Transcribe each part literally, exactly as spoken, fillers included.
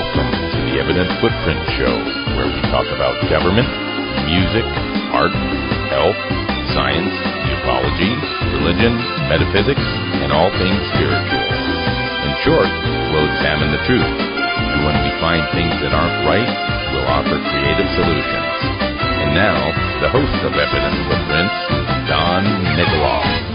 Welcome to the Evident Footprint Show, where we talk about government, music, art, health, science, ufology, religion, metaphysics, and all things spiritual. In short, we'll examine the truth, and when we find things that aren't right, we'll offer creative solutions. And now, the host of Evident Footprints, Don Nikoloff.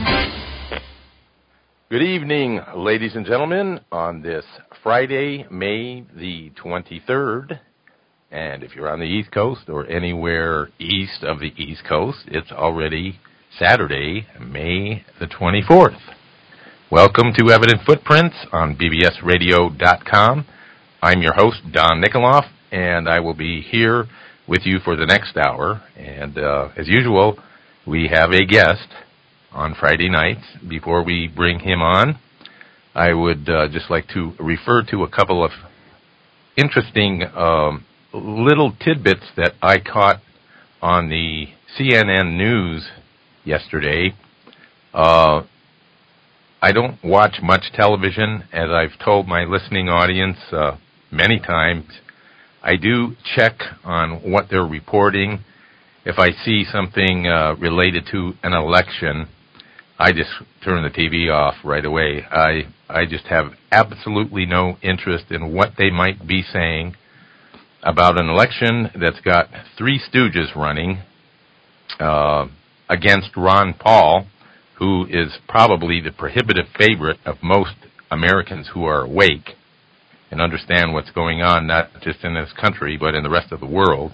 Good evening, ladies and gentlemen, on this Friday, May the twenty-third. And if you're on the East Coast or anywhere east of the East Coast, it's already Saturday, May the twenty-fourth. Welcome to Evident Footprints on B B S radio dot com. I'm your host, Don Nikoloff, and I will be here with you for the next hour. And uh, as usual, we have a guest on Friday nights. Before we bring him on, I would uh, just like to refer to a couple of interesting um, little tidbits that I caught on the C N N News yesterday. Uh, I don't watch much television, as I've told my listening audience uh, many times. I do check on what they're reporting. If I see something uh, related to an election, I just turn the T V off right away. I I just have absolutely no interest in what they might be saying about an election that's got three stooges running uh, against Ron Paul, who is probably the prohibitive favorite of most Americans who are awake and understand what's going on, not just in this country, but in the rest of the world.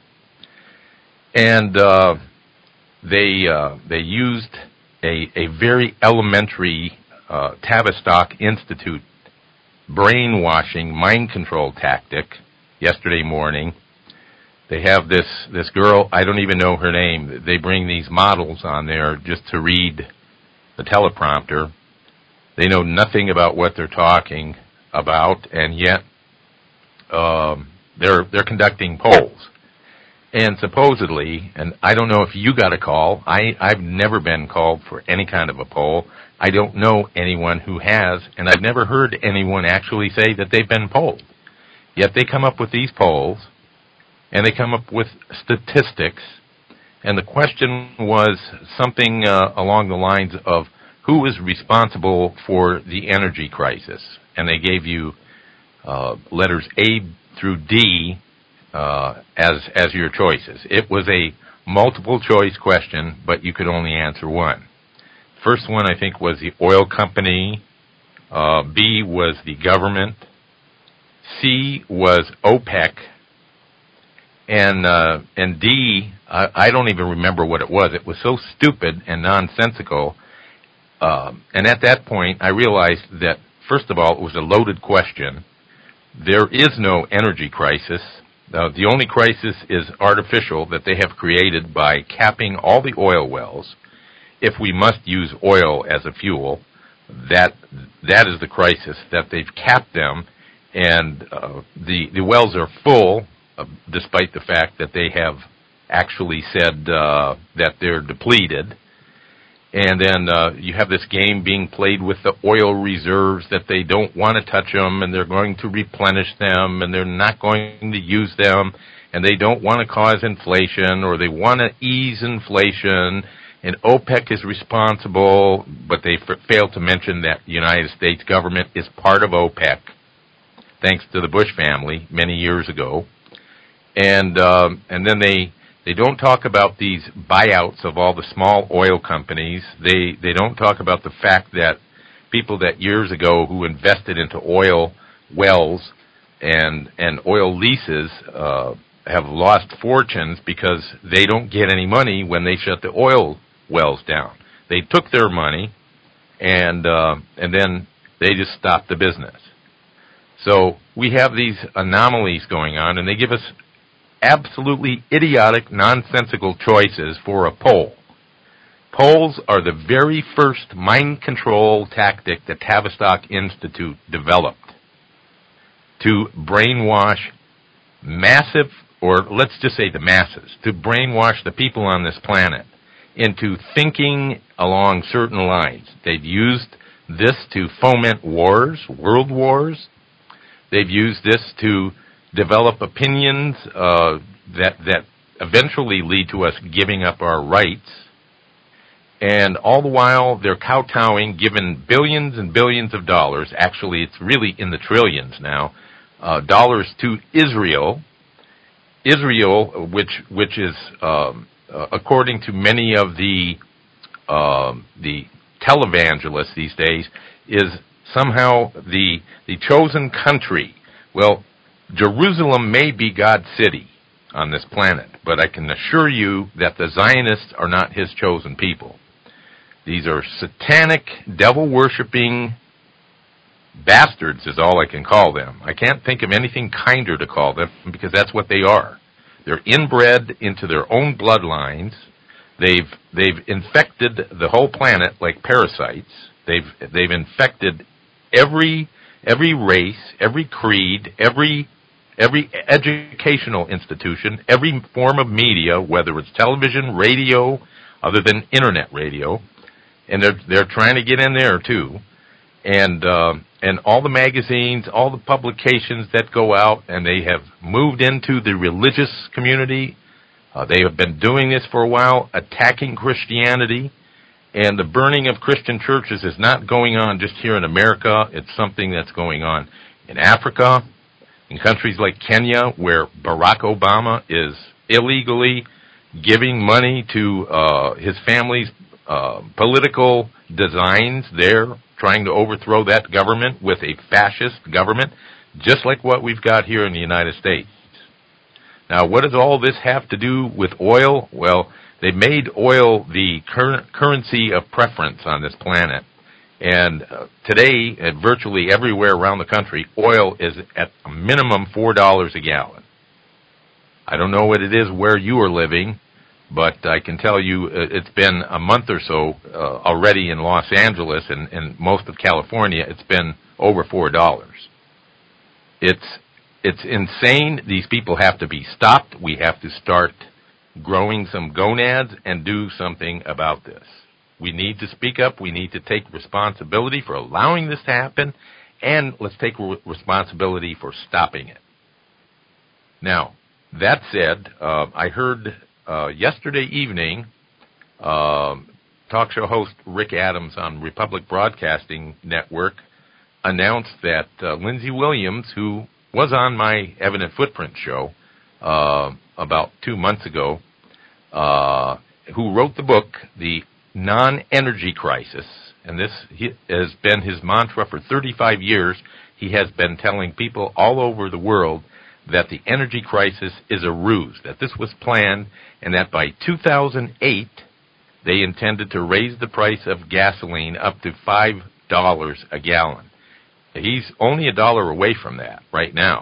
And uh, they uh, they used A, a very elementary uh, Tavistock Institute brainwashing mind control tactic yesterday morning. They have this, this girl, I don't even know her name. They bring these models on there just to read the teleprompter. They know nothing about what they're talking about, and yet um, they're they're conducting polls. And supposedly, and I don't know if you got a call, I, I've never been called for any kind of a poll. I don't know anyone who has, and I've never heard anyone actually say that they've been polled. Yet they come up with these polls, and they come up with statistics, and the question was something uh, along the lines of who is responsible for the energy crisis. And they gave you uh, letters A through D, Uh, as as your choices. It was a multiple choice question, but you could only answer one. First one, I think, was the oil company. Uh, B was the government. C was OPEC. And uh, and D, I, I don't even remember what it was. It was so stupid and nonsensical. Uh, and at that point, I realized that, first of all, it was a loaded question. There is no energy crisis. Uh, the only crisis is artificial that they have created by capping all the oil wells. If we must use oil as a fuel, that that is the crisis, that they've capped them, and uh, the, the wells are full, uh, despite the fact that they have actually said uh, that they're depleted. And then uh, you have this game being played with the oil reserves that they don't want to touch them, and they're going to replenish them, and they're not going to use them, and they don't want to cause inflation, or they want to ease inflation, and OPEC is responsible, but they f- fail to mention that the United States government is part of OPEC, thanks to the Bush family many years ago. And um, and then they... They don't talk about these buyouts of all the small oil companies. They they don't talk about the fact that people that years ago who invested into oil wells and and oil leases uh, have lost fortunes because they don't get any money when they shut the oil wells down. They took their money and uh, and then they just stopped the business. So we have these anomalies going on, and they give us absolutely idiotic, nonsensical choices for a poll. Polls are the very first mind control tactic that Tavistock Institute developed to brainwash massive, or let's just say the masses, to brainwash the people on this planet into thinking along certain lines. They've used this to foment wars, world wars. They've used this to develop opinions uh, that that eventually lead to us giving up our rights. And all the while, they're kowtowing, giving billions and billions of dollars. Actually, it's really in the trillions now, uh, dollars to Israel. Israel, which which is, um, uh, according to many of the uh, the televangelists these days, is somehow the the chosen country. Well, Jerusalem may be God's city on this planet, but I can assure you that the Zionists are not his chosen people. These are satanic, devil-worshipping bastards is all I can call them. I can't think of anything kinder to call them, because that's what they are. They're inbred into their own bloodlines. They've they've infected the whole planet like parasites. They've they've infected every every race, every creed, every every educational institution, every form of media, whether it's television, radio, other than internet radio. And they're they're trying to get in there too, and uh, and all the magazines, all the publications that go out, and they have moved into the religious community. Uh, they have been doing this for a while, attacking Christianity, and the burning of Christian churches is not going on just here in America. It's something that's going on in Africa, in countries like Kenya, where Barack Obama is illegally giving money to uh, his family's Uh, political designs there, trying to overthrow that government with a fascist government, just like what we've got here in the United States. Now, what does all this have to do with oil? Well, they made oil the cur- currency of preference on this planet. And uh, today, at virtually everywhere around the country, oil is at a minimum four dollars a gallon. I don't know what it is where you are living, but I can tell you it's been a month or so uh, already in Los Angeles and, and most of California. It's been over four dollars. It's it's insane. These people have to be stopped. We have to start growing some gonads and do something about this. We need to speak up. We need to take responsibility for allowing this to happen, and let's take re- responsibility for stopping it. Now, that said, uh, I heard Uh, yesterday evening, uh, talk show host Rick Adams on Republic Broadcasting Network announced that uh, Lindsey Williams, who was on my Evident Footprint show uh, about two months ago, uh, who wrote the book, The Non-Energy Crisis, and this has been his mantra for thirty-five years. He has been telling people all over the world that the energy crisis is a ruse, that this was planned, and that by two thousand eight, they intended to raise the price of gasoline up to five dollars a gallon. He's only a dollar away from that right now.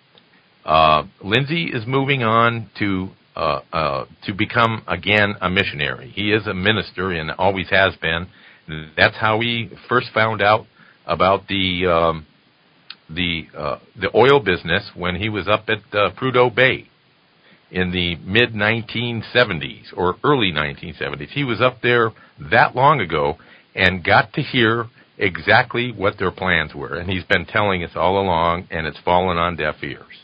Uh, Lindsey is moving on to uh, uh, to become, again, a missionary. He is a minister and always has been. That's how he first found out about the Um, the uh, the oil business when he was up at uh, Prudhoe Bay in the mid nineteen seventies or early nineteen seventies. He was up there that long ago and got to hear exactly what their plans were. And he's been telling us all along, and it's fallen on deaf ears.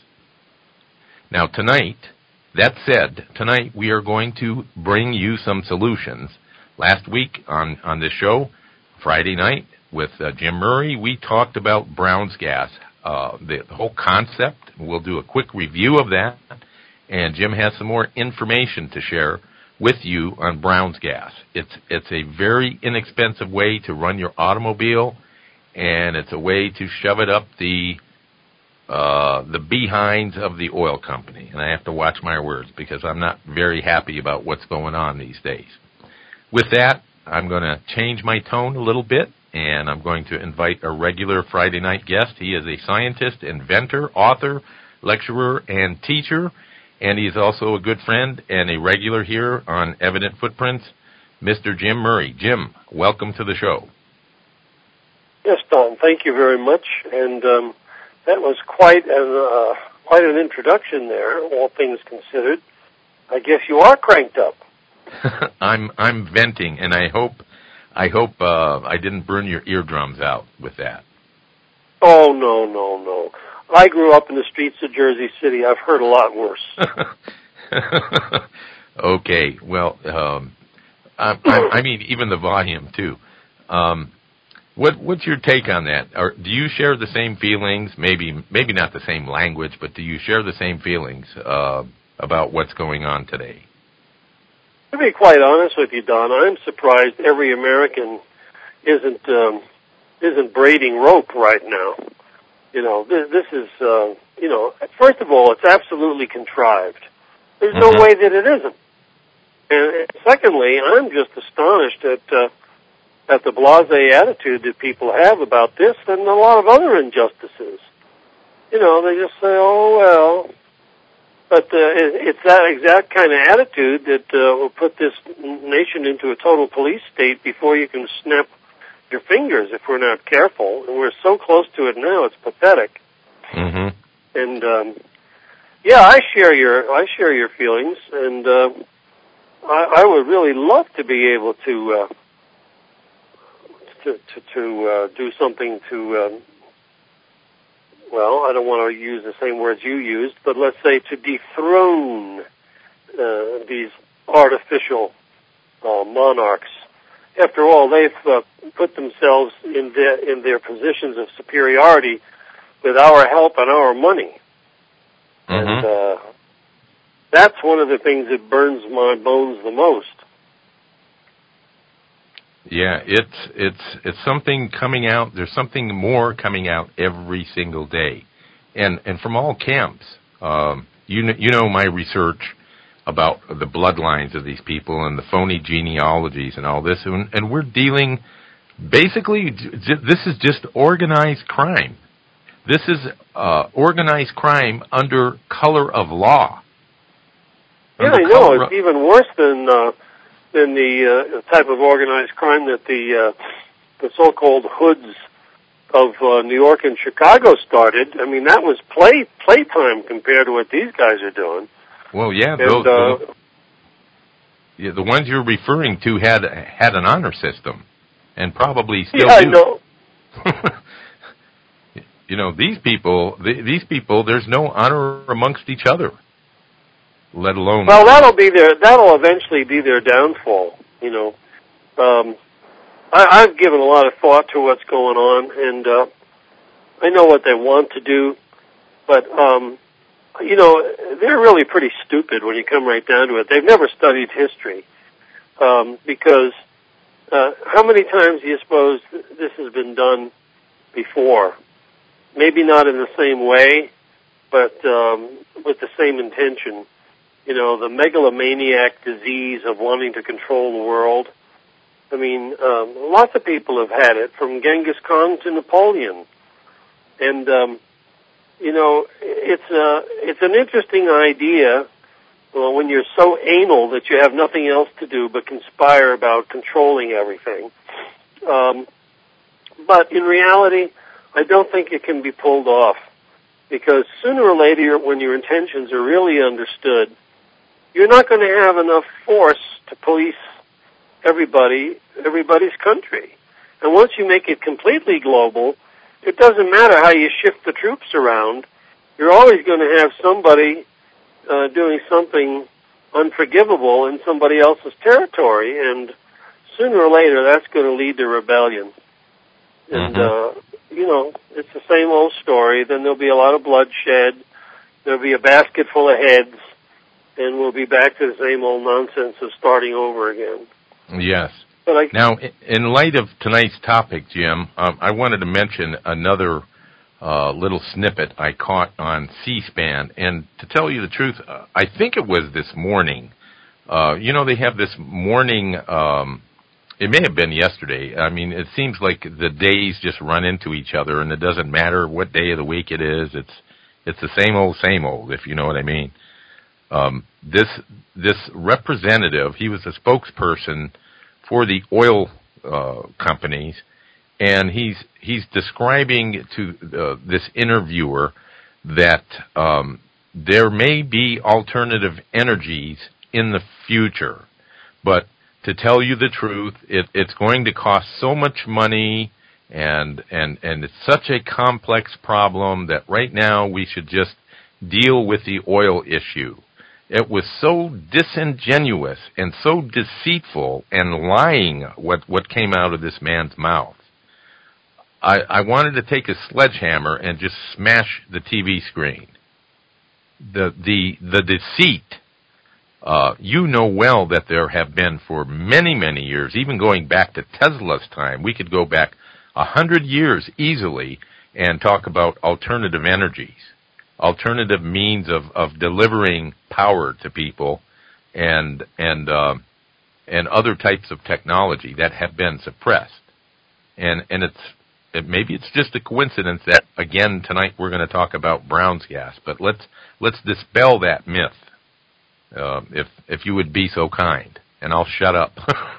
Now, tonight, that said, tonight we are going to bring you some solutions. Last week on, on this show, Friday night, with uh, Jim Murray, we talked about Brown's gas, uh, the, the whole concept. We'll do a quick review of that, and Jim has some more information to share with you on Brown's gas. It's it's a very inexpensive way to run your automobile, and it's a way to shove it up the uh, the behinds of the oil company. And I have to watch my words because I'm not very happy about what's going on these days. With that, I'm going to change my tone a little bit, and I'm going to invite a regular Friday night guest. He is a scientist, inventor, author, lecturer, and teacher, and he's also a good friend and a regular here on Evident Footprints, Mister Jim Murray. Jim, welcome to the show. Yes, Don, thank you very much, and um, that was quite an, uh, quite an introduction there, all things considered. I guess you are cranked up. I'm I'm venting, and I hope I hope uh, I didn't burn your eardrums out with that. Oh, no, no, no. I grew up in the streets of Jersey City. I've heard a lot worse. Okay, well, um, I, I, I mean, even the volume, too. Um, what, what's your take on that? Or do you share the same feelings? Maybe maybe not the same language, but do you share the same feelings uh, about what's going on today? To be quite honest with you, Don, I'm surprised every American isn't um, isn't braiding rope right now. You know, this, this is, uh, you know, first of all, it's absolutely contrived. There's no Mm-hmm. way that it isn't. And secondly, I'm just astonished at uh, at the blasé attitude that people have about this and a lot of other injustices. You know, they just say, "Oh well," but uh, it, it's that exact kind of attitude that uh, will put this nation into a total police state before you can snap your fingers if we're not careful. And we're so close to it now; it's pathetic. Mm-hmm. And um, yeah, I share your I share your feelings, and uh, I, I would really love to be able to uh, to to, to uh, do something to. Um, well, I don't want to use the same words you used, but let's say to dethrone uh, these artificial uh, monarchs. After all, they've uh, put themselves in their in their positions of superiority with our help and our money. Mm-hmm. And uh, that's one of the things that burns my bones the most. Yeah, it's it's it's something coming out. There's something more coming out every single day, and and from all camps. Um, you know, you know my research about the bloodlines of these people and the phony genealogies and all this, and, and we're dealing basically. This is just organized crime. This is uh, organized crime under color of law. Yeah, Under I know. color It's even worse than uh, than the uh, type of organized crime that the uh, the so-called hoods of uh, New York and Chicago started. I mean, that was play playtime compared to what these guys are doing. Well, yeah, And, those, uh, those, yeah, the ones you're referring to had had an honor system, and probably still yeah, do. I know. You know, these people, th- these people, there's no honor amongst each other, let alone. Well, that'll be their. That'll eventually be their downfall. You know, um, I, I've given a lot of thought to what's going on, and uh, I know what they want to do, but um, you know, they're really pretty stupid when you come right down to it. They've never studied history, um, because uh, how many times do you suppose this has been done before? Maybe not in the same way, but um, with the same intention. You know, the megalomaniac disease of wanting to control the world. I mean, um, lots of people have had it, from Genghis Khan to Napoleon. And, um, you know, it's a, it's an interesting idea, well, when you're so anal that you have nothing else to do but conspire about controlling everything. Um, but in reality, I don't think it can be pulled off, because sooner or later, when your intentions are really understood, you're not going to have enough force to police everybody, everybody's country. And once you make it completely global, it doesn't matter how you shift the troops around. You're always going to have somebody uh, doing something unforgivable in somebody else's territory, and sooner or later, that's going to lead to rebellion. And, Mm-hmm. uh, you know, it's the same old story. Then there'll be a lot of bloodshed. There'll be a basket full of heads, and we'll be back to the same old nonsense of starting over again. Yes. But I, Now, in light of tonight's topic, Jim, um, I wanted to mention another uh, little snippet I caught on C-SPAN. And to tell you the truth, uh, I think it was this morning. Uh, you know, they have this morning, um, it may have been yesterday. I mean, it seems like the days just run into each other, and it doesn't matter what day of the week it is. It's it's the same old, same old, if you know what I mean. Um, this this representative, he was a spokesperson for the oil uh, companies, and he's he's describing to uh, this interviewer that um, there may be alternative energies in the future, but to tell you the truth, it, it's going to cost so much money And, and, and it's such a complex problem that right now we should just deal with the oil issue. It was so disingenuous and so deceitful and lying what, what came out of this man's mouth. I, I wanted to take a sledgehammer and just smash the T V screen. The, the, the deceit, uh, you know well that there have been for many, many years, even going back to Tesla's time, we could go back a hundred years easily and talk about alternative energies, alternative means of, of delivering power to people, and and uh, and other types of technology that have been suppressed. And and it's it, maybe it's just a coincidence that again tonight we're going to talk about Brown's gas, but let's let's dispel that myth, uh, if if you would be so kind, and I'll shut up.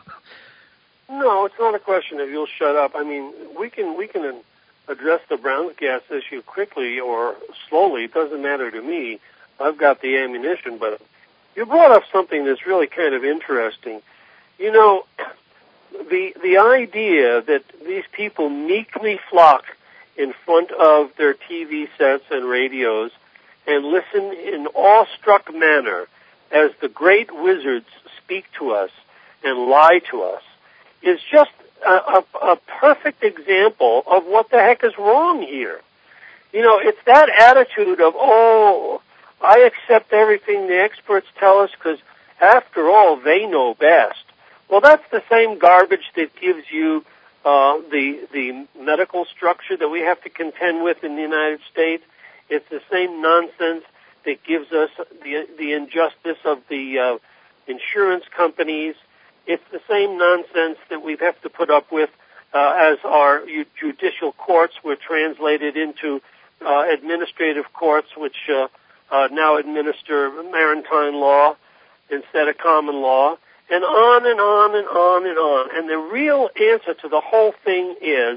No, it's not a question of you'll shut up. I mean, we can we can address the Brown's gas issue quickly or slowly. It doesn't matter to me. I've got the ammunition. But you brought up something that's really kind of interesting. You know, the the idea that these people meekly flock in front of their T V sets and radios and listen in awestruck manner as the great wizards speak to us and lie to us is just a, a, a perfect example of what the heck is wrong here. You know, it's that attitude of, oh, I accept everything the experts tell us because, after all, they know best. Well, that's the same garbage that gives you uh, the the medical structure that we have to contend with in the United States. It's the same nonsense that gives us the the injustice of the uh, insurance companies. It's the same nonsense that we have to put up with uh, as our judicial courts were translated into uh, administrative courts, which uh, uh, now administer maritime law instead of common law, and on and on and on and on. And the real answer to the whole thing is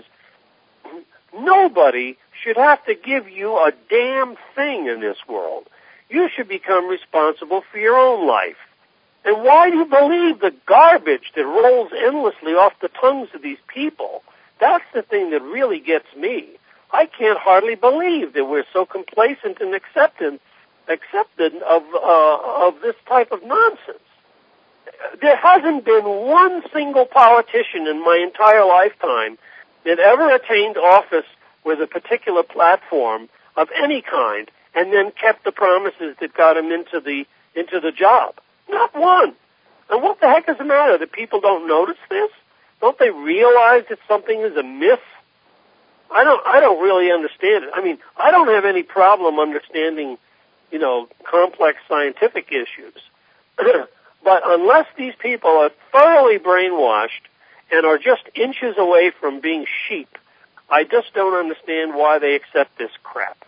nobody should have to give you a damn thing in this world. You should become responsible for your own life. And why do you believe the garbage that rolls endlessly off the tongues of these people? That's the thing that really gets me. I can't hardly believe that we're so complacent and accepted, accepted of, uh, of this type of nonsense. There hasn't been one single politician in my entire lifetime that ever attained office with a particular platform of any kind and then kept the promises that got him into the, into the job. Not one. And what the heck is the matter? That people don't notice this? Don't they realize that something is amiss? I don't. I don't really understand it. I mean, I don't have any problem understanding, you know, complex scientific issues. But unless these people are thoroughly brainwashed and are just inches away from being sheep, I just don't understand why they accept this crap.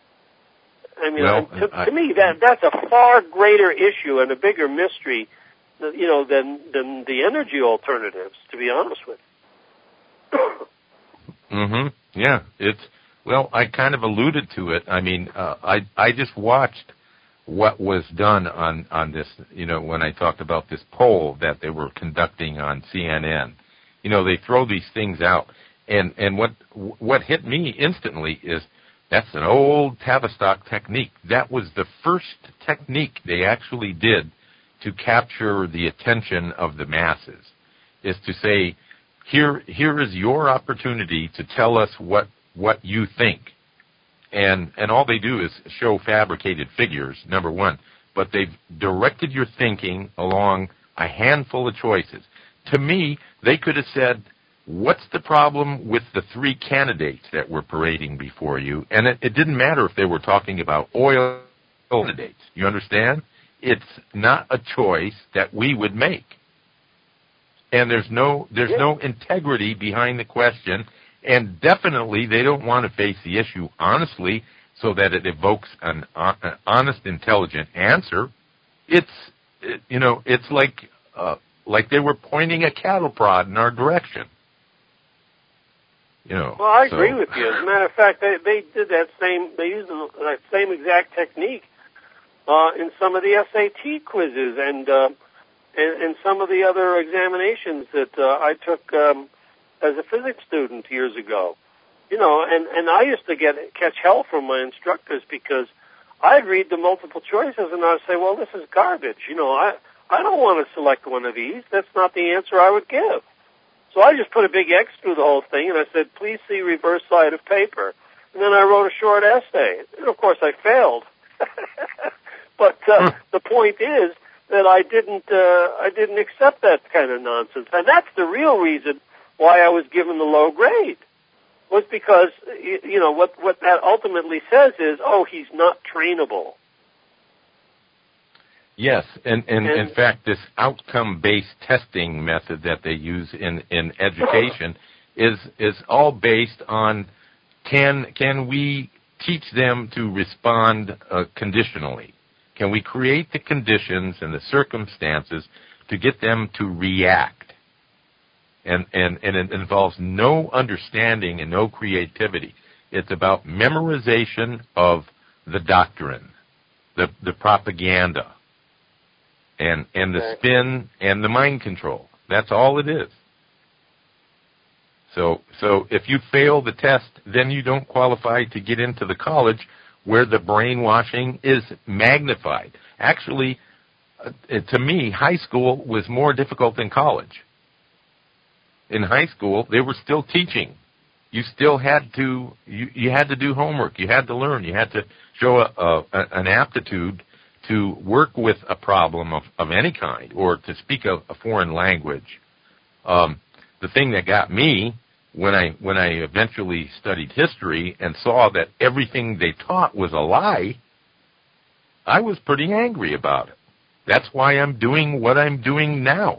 I mean, well, to, I, to me, that that's a far greater issue and a bigger mystery, you know, than than the energy alternatives. To be honest with you. mm-hmm. Yeah, it's well. I kind of alluded to it. I mean, uh, I I just watched what was done on on this. You know, when I talked about this poll that they were conducting on C N N. You know, they throw these things out, and and what what hit me instantly is, that's an old Tavistock technique. That was the first technique they actually did to capture the attention of the masses, is to say, here here is your opportunity to tell us what what you think. And and all they do is show fabricated figures, number one, but they've directed your thinking along a handful of choices. To me, they could have said, what's the problem with the three candidates that were parading before you? And it, it didn't matter if they were talking about oil candidates. You understand? It's not a choice that we would make. And there's no there's yeah. no integrity behind the question, and definitely they don't want to face the issue honestly so that it evokes an, an honest, intelligent answer. It's, it, you know, it's like uh, like they were pointing a cattle prod in our direction. You know, well, I so. agree with you. As a matter of fact, they they did that same they used that same exact technique uh, in some of the S A T quizzes and uh, and, and some of the other examinations that uh, I took um, as a physics student years ago. You know, and, and I used to get catch hell from my instructors because I'd read the multiple choices and I'd say, well, this is garbage. You know, I, I don't want to select one of these. That's not the answer I would give. So I just put a big X through the whole thing and I said, please see reverse side of paper. And then I wrote a short essay. And of course I failed. But uh, the point is that I didn't, uh, I didn't accept that kind of nonsense. And that's the real reason why I was given the low grade. Was because, you know, what, what that ultimately says is, oh, he's not trainable. Yes, and, and, and in fact, this outcome-based testing method that they use in, in education is is all based on can can we teach them to respond uh, conditionally? Can we create the conditions and the circumstances to get them to react? And, and, and it involves no understanding and no creativity. It's about memorization of the doctrine, the, the propaganda, and, and the spin and the mind control. That's all it is. So, so if you fail the test, then you don't qualify to get into the college where the brainwashing is magnified. Actually, uh, to me, high school was more difficult than college. In high school, they were still teaching. You still had to, you, you had to do homework. You had to learn. You had to show a, a, an aptitude to work with a problem of, of any kind or to speak a, a foreign language. Um, the thing that got me when I, when I eventually studied history and saw that everything they taught was a lie, I was pretty angry about it. That's why I'm doing what I'm doing now.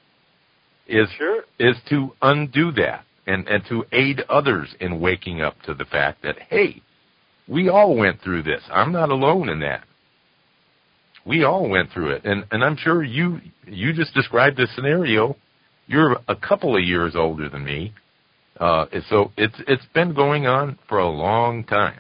Is sure. is to undo that and, and to aid others in waking up to the fact that, hey, we all went through this. I'm not alone in that. We all went through it. And, and I'm sure you you just described a scenario. You're a couple of years older than me. Uh, so it's it's been going on for a long time.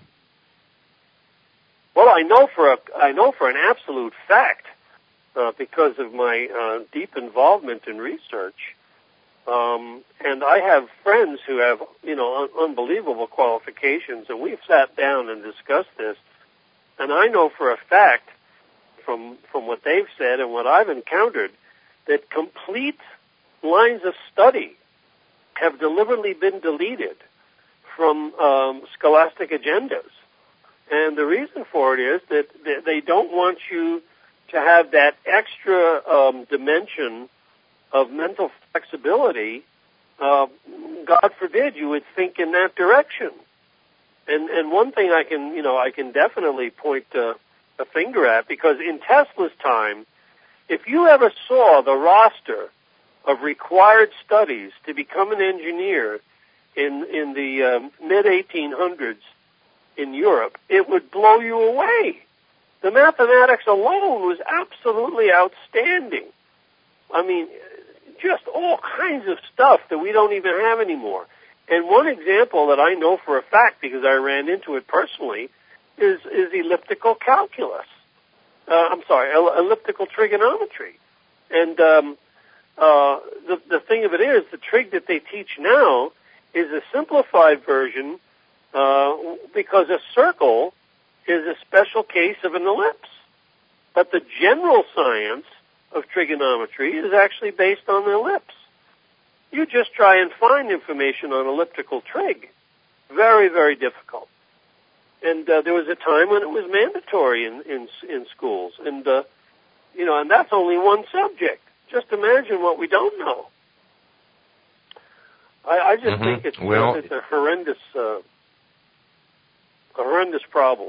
Well, I know for a I know for an absolute fact, uh, because of my uh, deep involvement in research. Um, and I have friends who have, you know, un- unbelievable qualifications, and we've sat down and discussed this. And I know for a fact, from from what they've said and what I've encountered, that complete lines of study have deliberately been deleted from um, scholastic agendas. And the reason for it is that they don't want you to have that extra um, dimension of mental flexibility. Uh, God forbid you would think in that direction. And and one thing I can, you know, I can definitely point uh, a finger at, because in Tesla's time, if you ever saw the roster of required studies to become an engineer in in the um, mid eighteen hundreds in Europe, it would blow you away. The mathematics alone was absolutely outstanding. I mean, just all kinds of stuff that we don't even have anymore. And one example that I know for a fact, because I ran into it personally, is, is elliptical calculus. Uh, I'm sorry, elliptical trigonometry. And um, uh, the, the thing of it is, the trig that they teach now is a simplified version uh, because a circle is a special case of an ellipse. But the general science of trigonometry is actually based on the ellipse. You just try and find information on elliptical trig. Very, very difficult. And uh, there was a time when it was mandatory in in, in schools, and uh, you know, and that's only one subject. Just imagine what we don't know. I, I just mm-hmm. think it's well, uh, it's a horrendous, uh, a horrendous problem.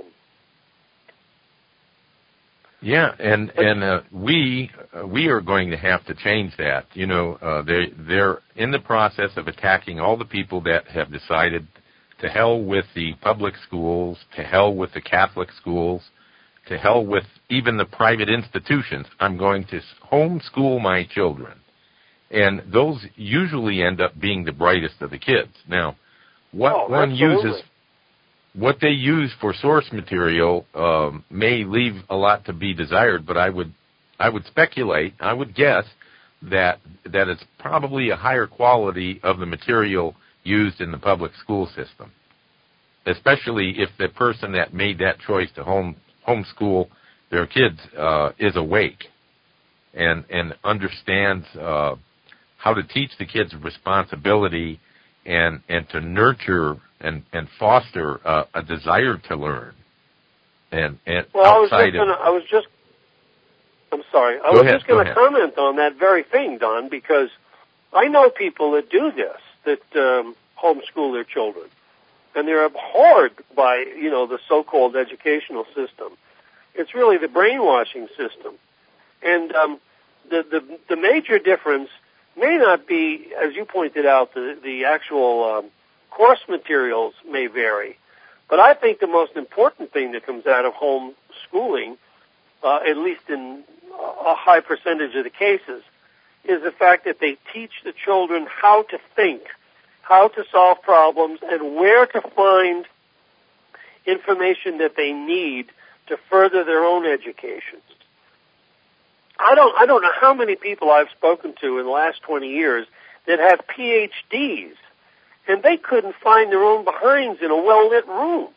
Yeah, and and uh, we uh, we are going to have to change that. You know, uh, they they're in the process of attacking all the people that have decided to hell with the public schools, to hell with the Catholic schools, to hell with even the private institutions. I'm going to homeschool my children, and those usually end up being the brightest of the kids. Now, what oh, one absolutely. uses. What they use for source material um, may leave a lot to be desired, but I would, I would speculate, I would guess that that it's probably a higher quality of the material used in the public school system, especially if the person that made that choice to home homeschool their kids uh, is awake and and understands uh, how to teach the kids responsibility and and to nurture and and foster uh, a desire to learn. And and well, I was outside just gonna, of, I was just, I'm sorry, I Go was ahead, just going go to comment on that very thing, Don, because I know people that do this, that um, homeschool their children, and they're abhorred by, you know, the so-called educational system. It's really the brainwashing system. And um, the, the the major difference may not be, as you pointed out, the, the actual um, course materials may vary. But I think the most important thing that comes out of home schooling, uh, at least in a high percentage of the cases, is the fact that they teach the children how to think, how to solve problems, and where to find information that they need to further their own education. I don't, I don't know how many people I've spoken to in the last twenty years that have P H Ds, and they couldn't find their own behinds in a well-lit room.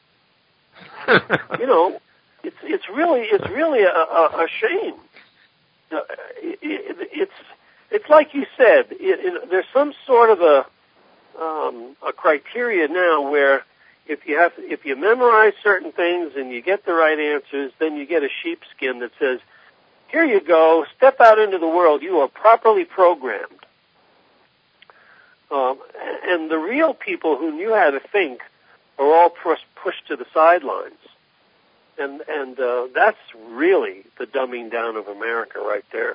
You know, it's it's really it's really a, a, a shame. Uh, it, it, it's it's like you said. It, it, there's some sort of a um, a criteria now where if you have if you memorize certain things and you get the right answers, then you get a sheepskin that says, "Here you go. Step out into the world. You are properly programmed." Um, and the real people who knew how to think are all pushed pushed to the sidelines. And and uh, that's really the dumbing down of America right there.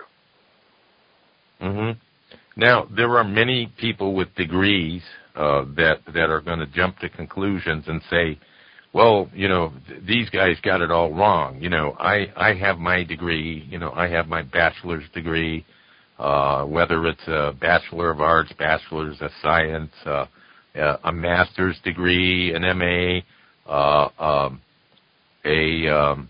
Mm-hmm. Now, there are many people with degrees uh, that that are going to jump to conclusions and say, well, you know, th- these guys got it all wrong. You know, I, I have my degree, you know, I have my bachelor's degree, uh, whether it's a Bachelor of Arts, Bachelor's of Science, uh, a master's degree, an M A, uh, um, a, um,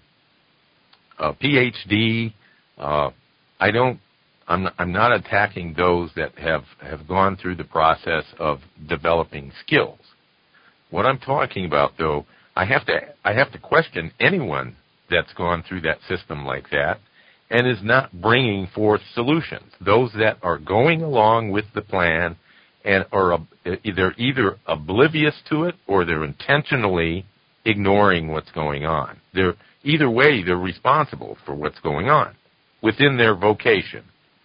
a P H D. Uh, I don't, I'm, I'm not attacking those that have, have gone through the process of developing skills. What I'm talking about, though, I have to, I have to question anyone that's gone through that system like that and is not bringing forth solutions. Those that are going along with the plan and are they're either oblivious to it or they're intentionally ignoring what's going on. They're either way, they're responsible for what's going on within their vocation.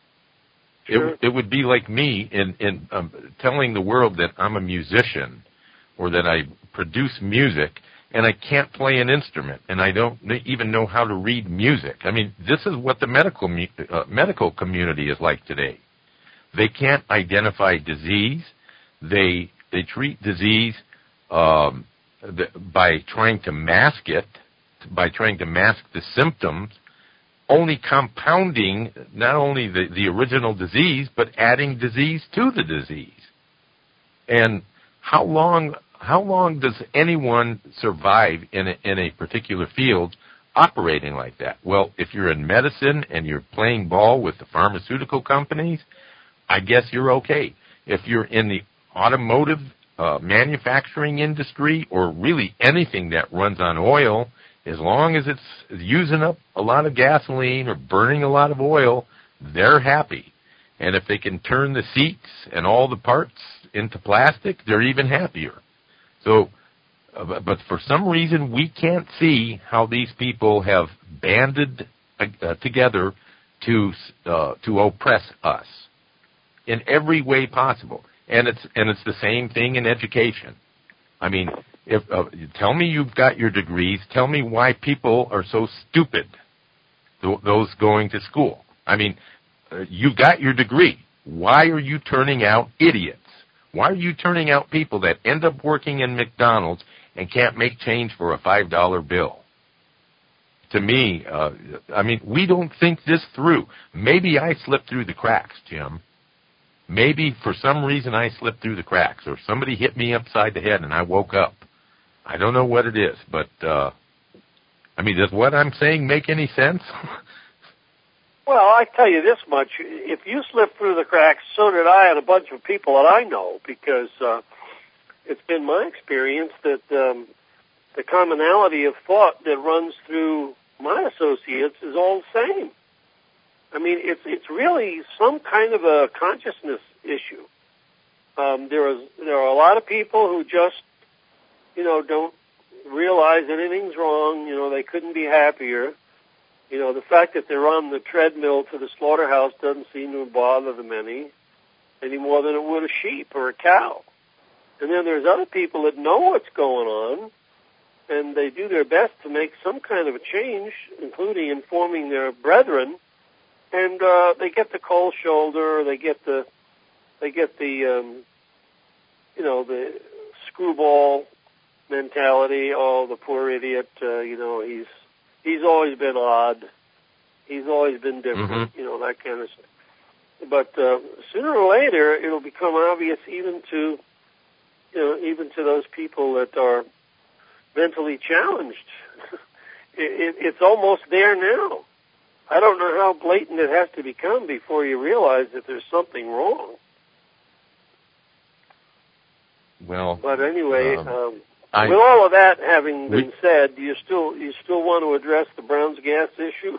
Sure. It, it would be like me in, in um, telling the world that I'm a musician or that I produce music and I can't play an instrument and I don't even know how to read music. I mean, this is what the medical uh, medical community is like today. They can't identify disease. They they treat disease um, the, by trying to mask it, by trying to mask the symptoms, only compounding not only the, the original disease, but adding disease to the disease. And how long how long does anyone survive in a, in a particular field operating like that? Well, if you're in medicine and you're playing ball with the pharmaceutical companies, I guess you're okay. If you're in the automotive uh, manufacturing industry or really anything that runs on oil, as long as it's using up a lot of gasoline or burning a lot of oil, they're happy. And if they can turn the seats and all the parts into plastic, they're even happier. So, uh, but for some reason, we can't see how these people have banded uh, together to uh, to oppress us in every way possible. And it's and it's the same thing in education. I mean, if uh, tell me you've got your degrees, tell me why people are so stupid, th- those going to school. I mean, uh, you've got your degree. Why are you turning out idiots? Why are you turning out people that end up working in McDonald's and can't make change for a five dollar bill? To me, uh, I mean, we don't think this through. Maybe I slipped through the cracks, Jim. Maybe for some reason I slipped through the cracks, or somebody hit me upside the head and I woke up. I don't know what it is, but, uh, I mean, does what I'm saying make any sense? Well, I tell you this much: if you slipped through the cracks, so did I, and a bunch of people that I know, because uh, it's been my experience that um, the commonality of thought that runs through my associates is all the same. I mean, it's it's really some kind of a consciousness issue. Um, there is there are a lot of people who just, you know, don't realize anything's wrong. You know, they couldn't be happier. You know, the fact that they're on the treadmill to the slaughterhouse doesn't seem to bother them any, any more than it would a sheep or a cow. And then there's other people that know what's going on, and they do their best to make some kind of a change, including informing their brethren, and uh, they get the cold shoulder, they get the, they get the, um, you know, the screwball mentality. Oh, the poor idiot! Uh, you know, he's he's always been odd. He's always been different. Mm-hmm. You know, that kind of stuff. But uh, sooner or later, it'll become obvious even to, you know, even to those people that are mentally challenged. it, it, it's almost there now. I don't know how blatant it has to become before you realize that there's something wrong. Well, but anyway, um, um, I, with all of that having been we, said, do you still you still want to address the Brown's gas issue?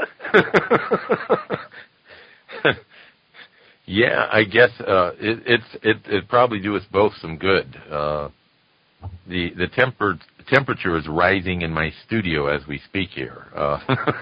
Yeah, I guess uh, it, it's it it probably do us both some good. Uh, the the temper temperature is rising in my studio as we speak here. Uh,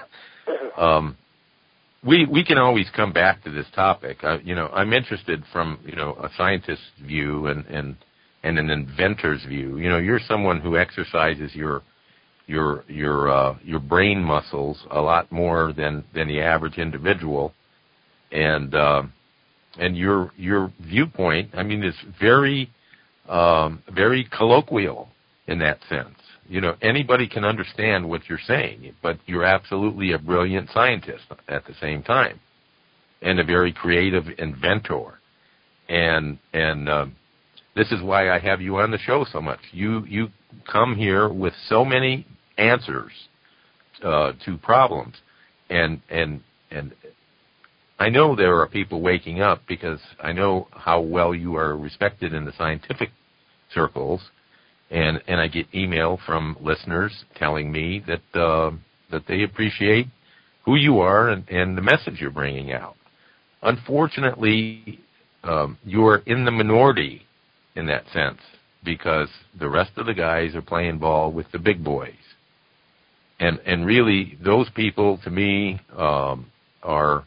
um, we we can always come back to this topic. Uh, you know, I'm interested from you know a scientist's view and, and and an inventor's view. You know, you're someone who exercises your your your uh, your brain muscles a lot more than than the average individual, and uh, and your your viewpoint, I mean, is very um, very colloquial in that sense. You know, anybody can understand what you're saying, but you're absolutely a brilliant scientist at the same time, and a very creative inventor. And and uh, this is why I have you on the show so much. You you come here with so many answers uh, to problems, and and and I know there are people waking up because I know how well you are respected in the scientific circles. And and I get email from listeners telling me that uh, that they appreciate who you are and, and the message you're bringing out. Unfortunately, um, you are in the minority in that sense because the rest of the guys are playing ball with the big boys. And and really, those people to me um, are,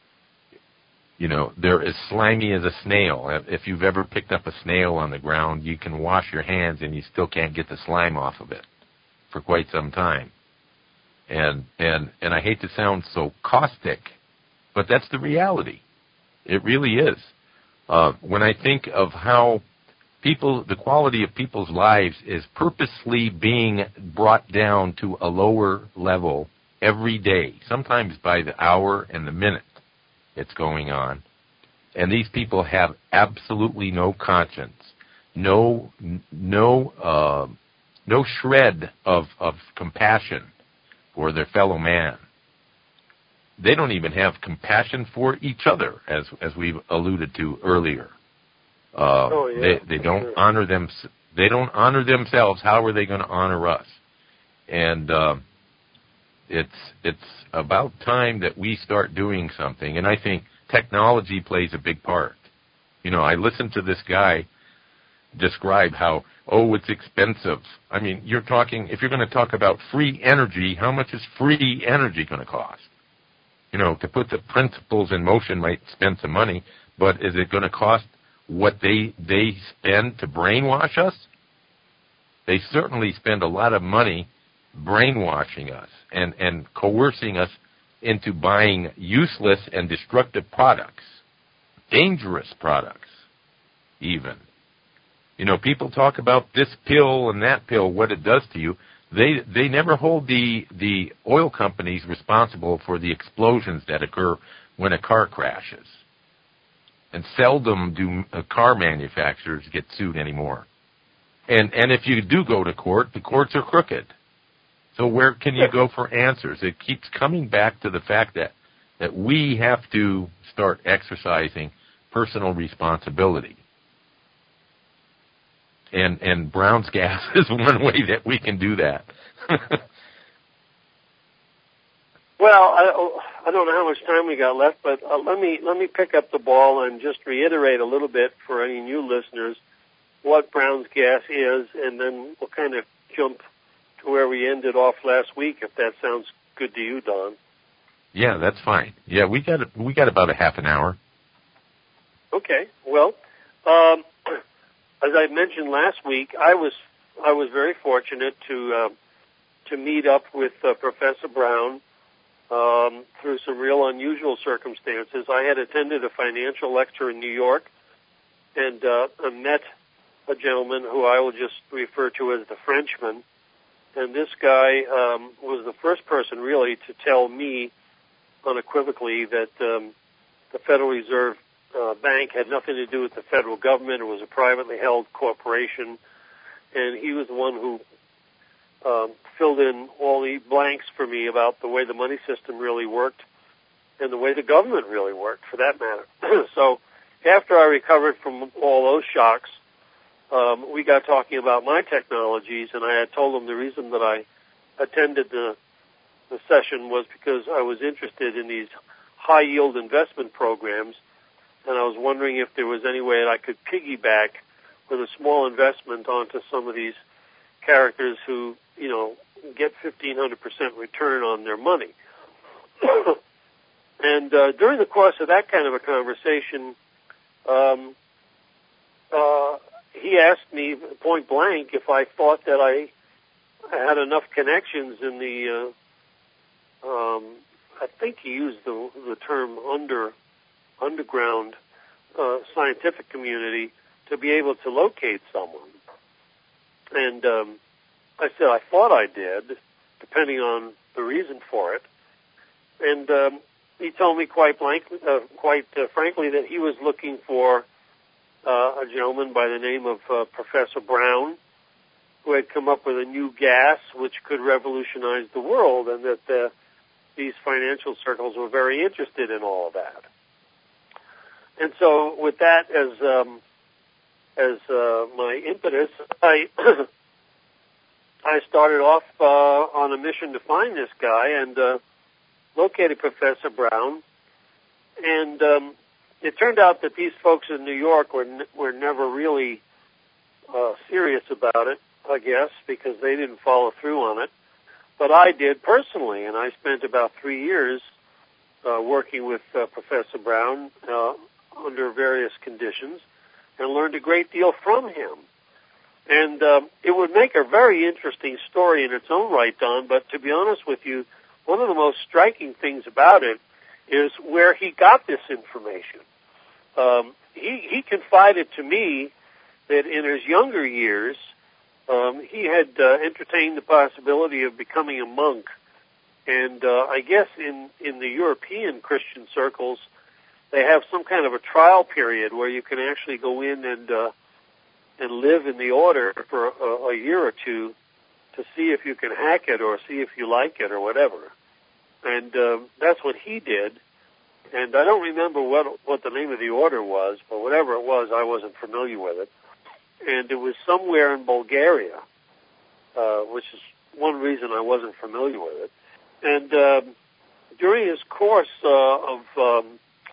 you know, they're as slimy as a snail. If you've ever picked up a snail on the ground, you can wash your hands and you still can't get the slime off of it for quite some time. And and and I hate to sound so caustic, but that's the reality. It really is. Uh, when I think of how people, the quality of people's lives is purposely being brought down to a lower level every day, sometimes by the hour and the minute. It's going on, and these people have absolutely no conscience, no no uh, no shred of of compassion for their fellow man. They don't even have compassion for each other, as as we've alluded to earlier. Uh, oh, yeah, they they don't sure. honor them. They don't honor themselves. How are they going to honor us? And uh, It's it's about time that we start doing something, and I think technology plays a big part. You know, I listened to this guy describe how, oh, it's expensive. I mean, you're talking, if you're going to talk about free energy, how much is free energy going to cost? You know, to put the principles in motion might spend some money, but is it going to cost what they they spend to brainwash us? They certainly spend a lot of money brainwashing us and, and coercing us into buying useless and destructive products, dangerous products even. You know, people talk about this pill and that pill, what it does to you. They they never hold the, the oil companies responsible for the explosions that occur when a car crashes. And seldom do uh, car manufacturers get sued anymore. And and if you do go to court, the courts are crooked. So where can you go for answers? It keeps coming back to the fact that, that we have to start exercising personal responsibility. And and Brown's gas is one way that we can do that. Well, I, I don't know how much time we got left, but uh, let me let me pick up the ball and just reiterate a little bit for any new listeners what Brown's gas is, and then we'll kind of jump to where we ended off last week, if that sounds good to you, Don. Yeah, that's fine. Yeah, we got we got about a half an hour. Okay. Well, um, as I mentioned last week, I was I was very fortunate to uh, to meet up with uh, Professor Brown um, through some real unusual circumstances. I had attended a financial lecture in New York, and uh, I met a gentleman who I will just refer to as the Frenchman. And this guy um, was the first person really to tell me unequivocally that um, the Federal Reserve uh, Bank had nothing to do with the federal government. It was a privately held corporation. And he was the one who um, filled in all the blanks for me about the way the money system really worked and the way the government really worked, for that matter. So after I recovered from all those shocks, um, we got talking about my technologies, and I had told him the reason that I attended the, the session was because I was interested in these high-yield investment programs, and I was wondering if there was any way that I could piggyback with a small investment onto some of these characters who, you know, get fifteen hundred percent return on their money. And uh, during the course of that kind of a conversation, um, uh, he asked me point blank if I thought that I had enough connections in the, uh, um, I think he used the, the term under underground uh, scientific community to be able to locate someone. And um, I said I thought I did, depending on the reason for it. And um, he told me quite blank, uh, quite uh, frankly, that he was looking for uh, a gentleman by the name of uh, Professor Brown, who had come up with a new gas which could revolutionize the world, and that uh, these financial circles were very interested in all of that. And so, with that as um, as uh, my impetus, I I started off uh, on a mission to find this guy and uh, located Professor Brown. And um, it turned out that these folks in New York were n- were never really uh, serious about it, I guess, because they didn't follow through on it. But I did personally, and I spent about three years uh, working with uh, Professor Brown uh, under various conditions, and learned a great deal from him. And um, it would make a very interesting story in its own right, Don, but to be honest with you, one of the most striking things about it is where he got this information. Um, he, he confided to me that in his younger years, um, he had uh, entertained the possibility of becoming a monk. And uh, I guess in, in the European Christian circles, they have some kind of a trial period where you can actually go in and uh, and live in the order for a, a year or two to see if you can hack it or see if you like it or whatever. And uh, that's what he did. And I don't remember what what the name of the order was, but whatever it was, I wasn't familiar with it. And it was somewhere in Bulgaria, uh, which is one reason I wasn't familiar with it. And um, during his course uh, of um,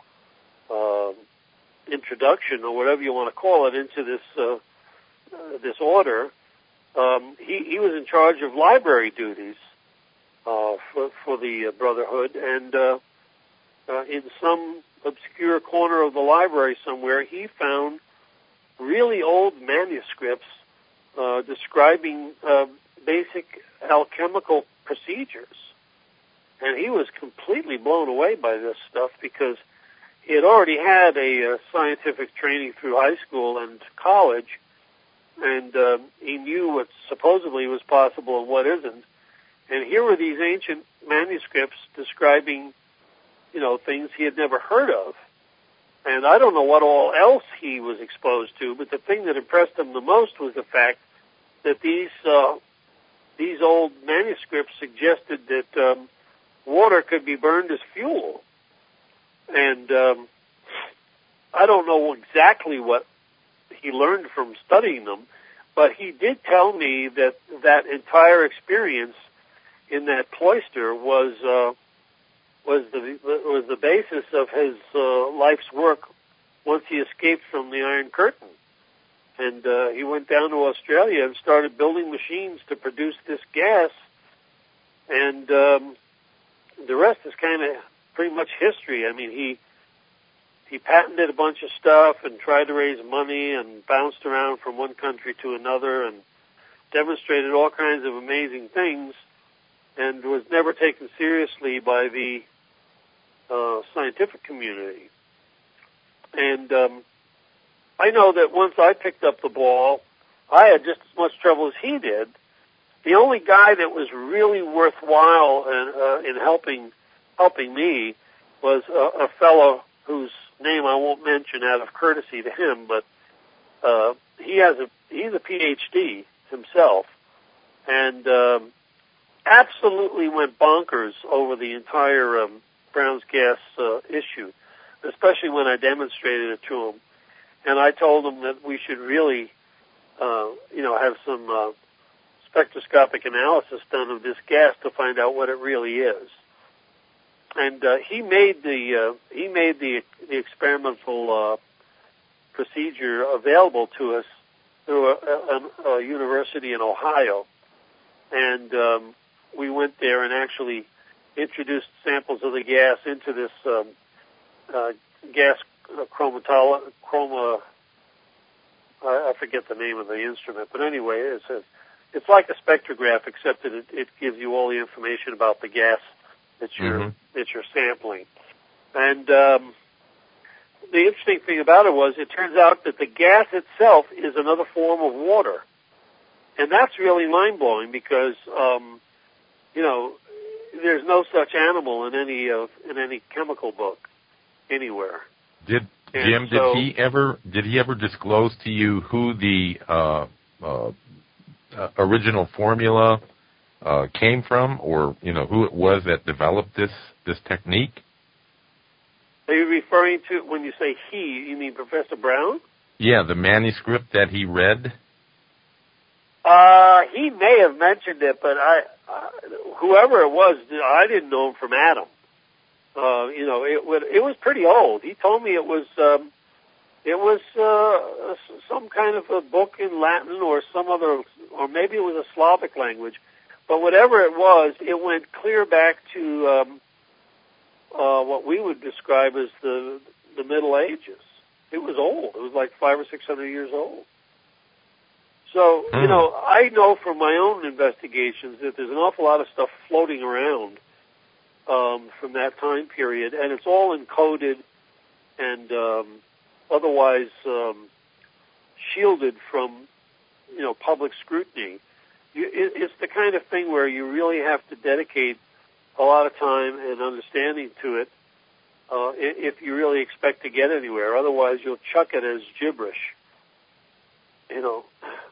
uh, introduction, or whatever you want to call it, into this uh, uh, this order, um, he, he was in charge of library duties uh, for, for the uh, Brotherhood, and uh, uh, in some obscure corner of the library somewhere, he found really old manuscripts uh, describing uh, basic alchemical procedures. And he was completely blown away by this stuff because he had already had a uh, scientific training through high school and college, and uh, he knew what supposedly was possible and what isn't. And here were these ancient manuscripts describing, you know, things he had never heard of. And I don't know what all else he was exposed to, but the thing that impressed him the most was the fact that these uh, these old manuscripts suggested that um, water could be burned as fuel. And um, I don't know exactly what he learned from studying them, but he did tell me that that entire experience in that cloister was uh, was the was the basis of his uh, life's work once he escaped from the Iron Curtain. And uh, he went down to Australia and started building machines to produce this gas. And um, the rest is kind of pretty much history. I mean, he he patented a bunch of stuff and tried to raise money and bounced around from one country to another and demonstrated all kinds of amazing things, and was never taken seriously by the uh, scientific community. And um, I know that once I picked up the ball, I had just as much trouble as he did. The only guy that was really worthwhile in, uh, in helping helping me was a, a fellow whose name I won't mention out of courtesy to him, but uh, he has a he's a P H D himself, and um, absolutely went bonkers over the entire um, Brown's gas uh, issue, especially when I demonstrated it to him. And I told him that we should really, uh, you know, have some uh, spectroscopic analysis done of this gas to find out what it really is. And uh, he made the uh, he made the the experimental uh, procedure available to us through a, a, a university in Ohio, and um, we went there and actually introduced samples of the gas into this um, uh, gas chromatolo- chroma. I forget the name of the instrument, but anyway, it's a, it's like a spectrograph, except that it, it gives you all the information about the gas that you're mm-hmm. that you're sampling. And um, the interesting thing about it was, it turns out that the gas itself is another form of water, and that's really mind blowing because um, you know there's no such animal in any of in any chemical book anywhere. Did and Jim? So, did he ever? Did he ever disclose to you who the uh, uh, uh, original formula Uh, came from, or you know who it was that developed this this technique? Are you referring to, when you say he, you mean Professor Brown? Yeah, the manuscript that he read. Uh, he may have mentioned it, but I, uh, whoever it was, I didn't know him from Adam. Uh, you know, it would, it was pretty old. He told me it was, um, it was uh, some kind of a book in Latin or some other, or maybe it was a Slavic language. But whatever it was, it went clear back to um, uh, what we would describe as the the Middle Ages. It was old. It was like five or six hundred years old. So, mm. you know, I know from my own investigations that there's an awful lot of stuff floating around um, from that time period, and it's all encoded and um, otherwise um, shielded from, you know, public scrutiny. You, it, it's the kind of thing where you really have to dedicate a lot of time and understanding to it uh, if you really expect to get anywhere. Otherwise, you'll chuck it as gibberish, you know.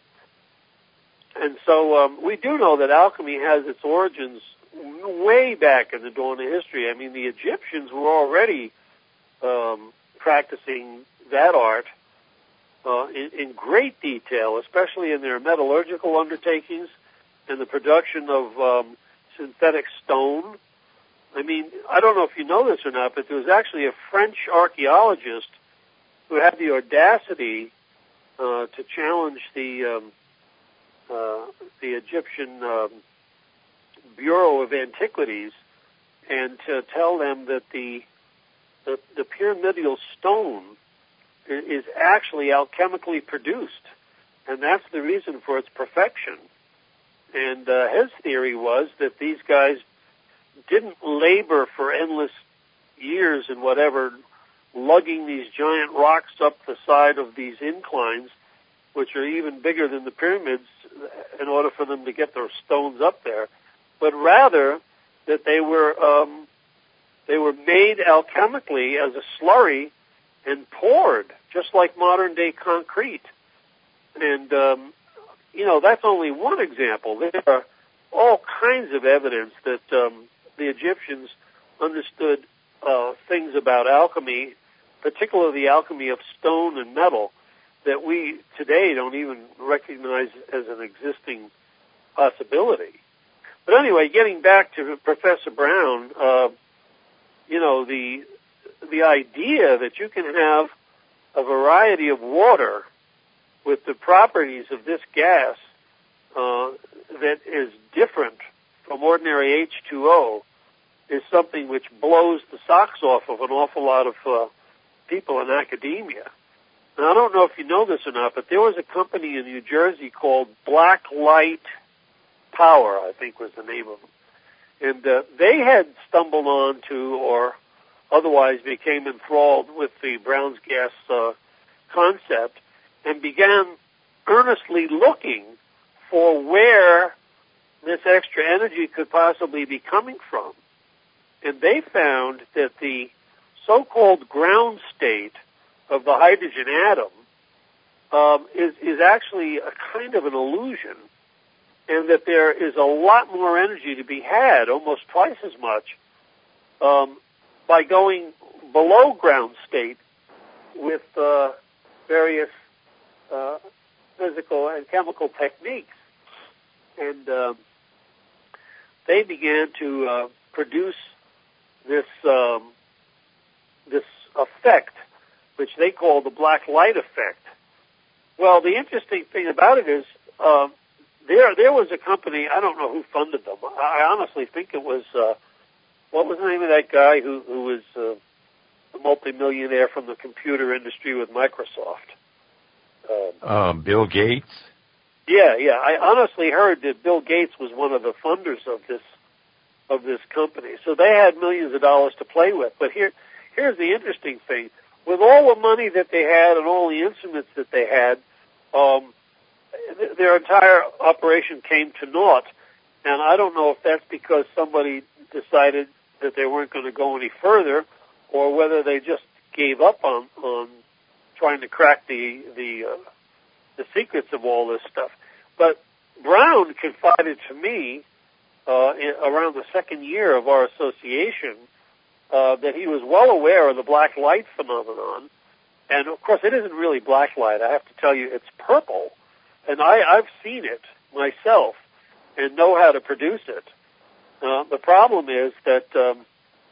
And so um, we do know that alchemy has its origins way back in the dawn of history. I mean, the Egyptians were already um, practicing that art Uh, in, in great detail, especially in their metallurgical undertakings and the production of um, synthetic stone. I mean, I don't know if you know this or not, but there was actually a French archaeologist who had the audacity uh, to challenge the um, uh, the Egyptian um, Bureau of Antiquities and to tell them that the the, the pyramidal stone is actually alchemically produced, and that's the reason for its perfection. And uh, his theory was that these guys didn't labor for endless years and whatever, lugging these giant rocks up the side of these inclines, which are even bigger than the pyramids, in order for them to get their stones up there, but rather that they were um, they were made alchemically as a slurry and poured, just like modern-day concrete. And, um, you know, that's only one example. There are all kinds of evidence that um, the Egyptians understood uh, things about alchemy, particularly the alchemy of stone and metal, that we today don't even recognize as an existing possibility. But anyway, getting back to Professor Brown, uh, you know, the the idea that you can have a variety of water with the properties of this gas uh, that is different from ordinary H two O is something which blows the socks off of an awful lot of uh, people in academia. And I don't know if you know this or not, but there was a company in New Jersey called Black Light Power, I think was the name of them. And uh, they had stumbled on to or otherwise became enthralled with the Brown's gas uh, concept and began earnestly looking for where this extra energy could possibly be coming from. And they found that the so-called ground state of the hydrogen atom um, is, is actually a kind of an illusion, and that there is a lot more energy to be had, almost twice as much, um, by going below ground state with uh, various uh, physical and chemical techniques. And uh, they began to uh, produce this um, this effect, which they call the black light effect. Well, the interesting thing about it is uh, there there was a company, I don't know who funded them. I honestly think it was, uh, what was the name of that guy who, who was uh, a multimillionaire from the computer industry with Microsoft? Um, um, Bill Gates? Yeah, yeah. I honestly heard that Bill Gates was one of the funders of this of this company. So they had millions of dollars to play with. But here, here's the interesting thing. With all the money that they had and all the instruments that they had, um, th- their entire operation came to naught. And I don't know if that's because somebody decided that they weren't going to go any further, or whether they just gave up on, on trying to crack the the, uh, the secrets of all this stuff. But Brown confided to me uh, in, around the second year of our association uh, that he was well aware of the black light phenomenon. And, of course, it isn't really black light. I have to tell you, it's purple. And I, I've seen it myself and know how to produce it. Uh, the problem is that um,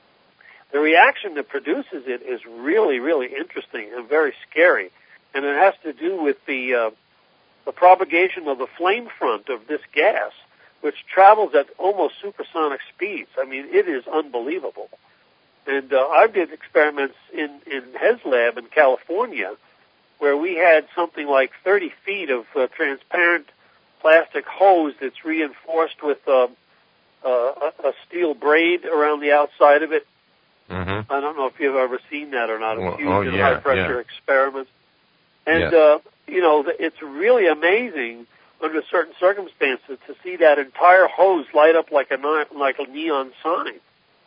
the reaction that produces it is really, really interesting and very scary. And it has to do with the uh, the propagation of the flame front of this gas, which travels at almost supersonic speeds. I mean, it is unbelievable. And uh, I did experiments in, in Hez Lab in California where we had something like thirty feet of uh, transparent plastic hose that's reinforced with uh, uh, a, a steel braid around the outside of it. Mm-hmm. I don't know if you've ever seen that or not. It's Well, used oh, in yeah, high-pressure yeah. experiments. And, Yeah. uh, you know, it's really amazing under certain circumstances to see that entire hose light up like a like a neon sign.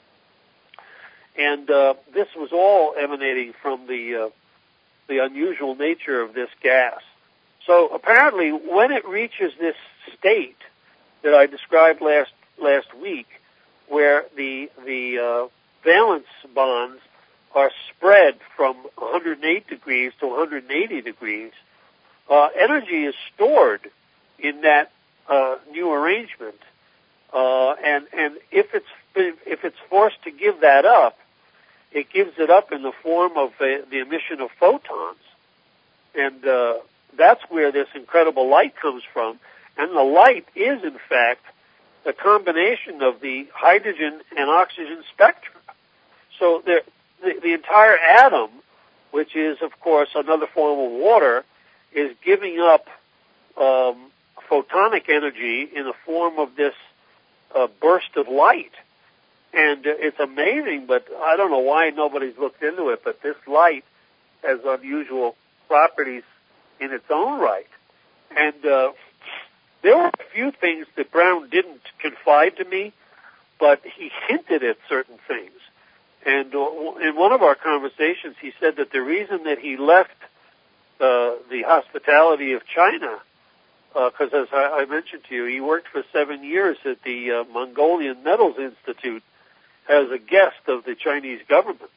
And uh, this was all emanating from the uh, the unusual nature of this gas. So apparently, when it reaches this state that I described last last week, where the the uh, valence bonds are spread from one hundred eight degrees to one hundred eighty degrees, uh, energy is stored in that uh, new arrangement, uh, and and if it's if it's forced to give that up, it gives it up in the form of uh, the emission of photons, and uh, that's where this incredible light comes from. And the light is, in fact, the combination of the hydrogen and oxygen spectra. So there. The, the entire atom, which is, of course, another form of water, is giving up um, photonic energy in the form of this uh, burst of light. And uh, it's amazing, but I don't know why nobody's looked into it, but this light has unusual properties in its own right. And uh, there were a few things that Brown didn't confide to me, but he hinted at certain things. And in one of our conversations, he said that the reason that he left uh, the hospitality of China, because uh, as I, I mentioned to you, he worked for seven years at the uh, Mongolian Metals Institute as a guest of the Chinese government.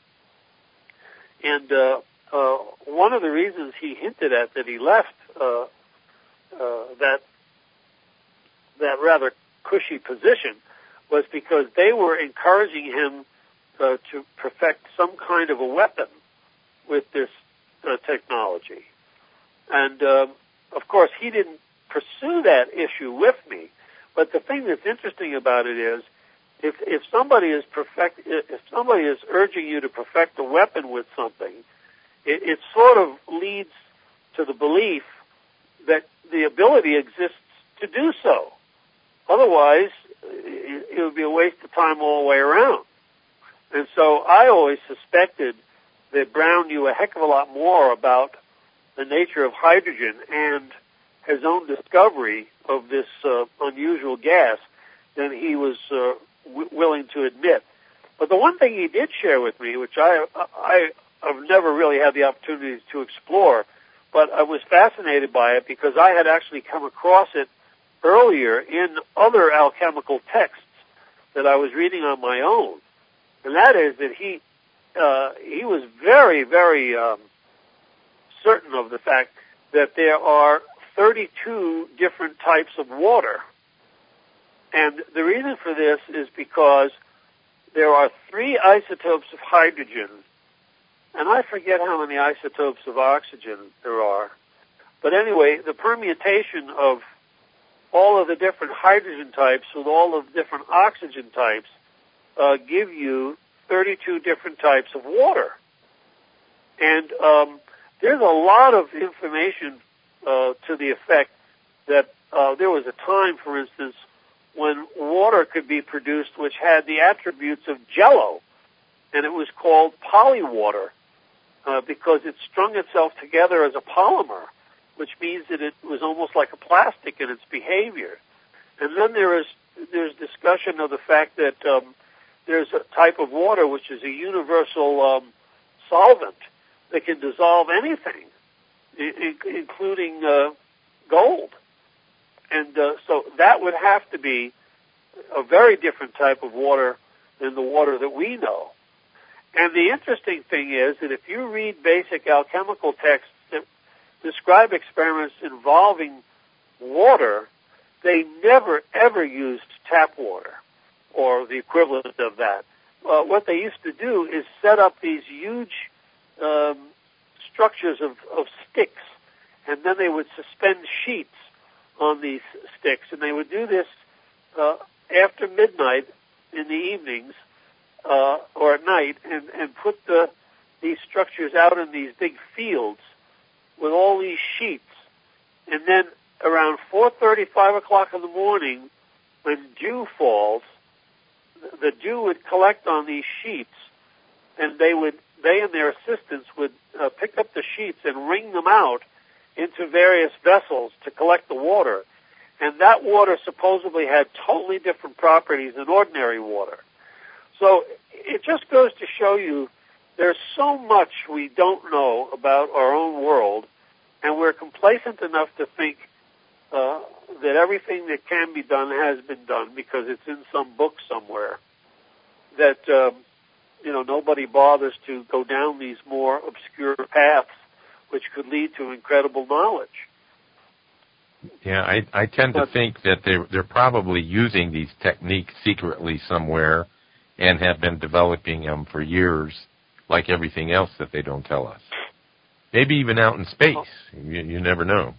And uh, uh, one of the reasons he hinted at that he left uh, uh, that that rather cushy position was because they were encouraging him uh, to perfect some kind of a weapon with this uh, technology. And, uh, of course, he didn't pursue that issue with me. But the thing that's interesting about it is, if if somebody is perfect, if somebody is urging you to perfect a weapon with something, it, it sort of leads to the belief that the ability exists to do so. Otherwise, it, it would be a waste of time all the way around. And so I always suspected that Brown knew a heck of a lot more about the nature of hydrogen and his own discovery of this uh, unusual gas than he was uh, w- willing to admit. But the one thing he did share with me, which I, I have never really had the opportunity to explore, but I was fascinated by it because I had actually come across it earlier in other alchemical texts that I was reading on my own. And that is that he uh, he was very, very um, certain of the fact that there are thirty-two different types of water. And the reason for this is because there are three isotopes of hydrogen, and I forget how many isotopes of oxygen there are. But anyway, the permutation of all of the different hydrogen types with all of the different oxygen types uh, give you thirty-two different types of water. And um, there's a lot of information uh, to the effect that uh, there was a time, for instance, when water could be produced which had the attributes of Jell-O, and it was called polywater uh, because it strung itself together as a polymer, which means that it was almost like a plastic in its behavior. And then there is there's discussion of the fact that um, there's a type of water which is a universal um, solvent that can dissolve anything, I- including uh, gold. And uh, so that would have to be a very different type of water than the water that we know. And the interesting thing is that if you read basic alchemical texts that describe experiments involving water, they never, ever used tap water or the equivalent of that. Uh, what they used to do is set up these huge um, structures of, of sticks, and then they would suspend sheets on these sticks, and they would do this uh, after midnight in the evenings uh, or at night, and, and put the, these structures out in these big fields with all these sheets. And then around four thirty, five o'clock in the morning, when dew falls, the dew would collect on these sheets, and they would they and their assistants would uh, pick up the sheets and wring them out into various vessels to collect the water. And that water supposedly had totally different properties than ordinary water. So it just goes to show you there's so much we don't know about our own world, and we're complacent enough to think uh, that everything that can be done has been done because it's in some book somewhere, that um, you know nobody bothers to go down these more obscure paths which could lead to incredible knowledge. Yeah, I, I tend to but, think that they're, they're probably using these techniques secretly somewhere and have been developing them for years, like everything else that they don't tell us. Maybe even out in space. You, you never know.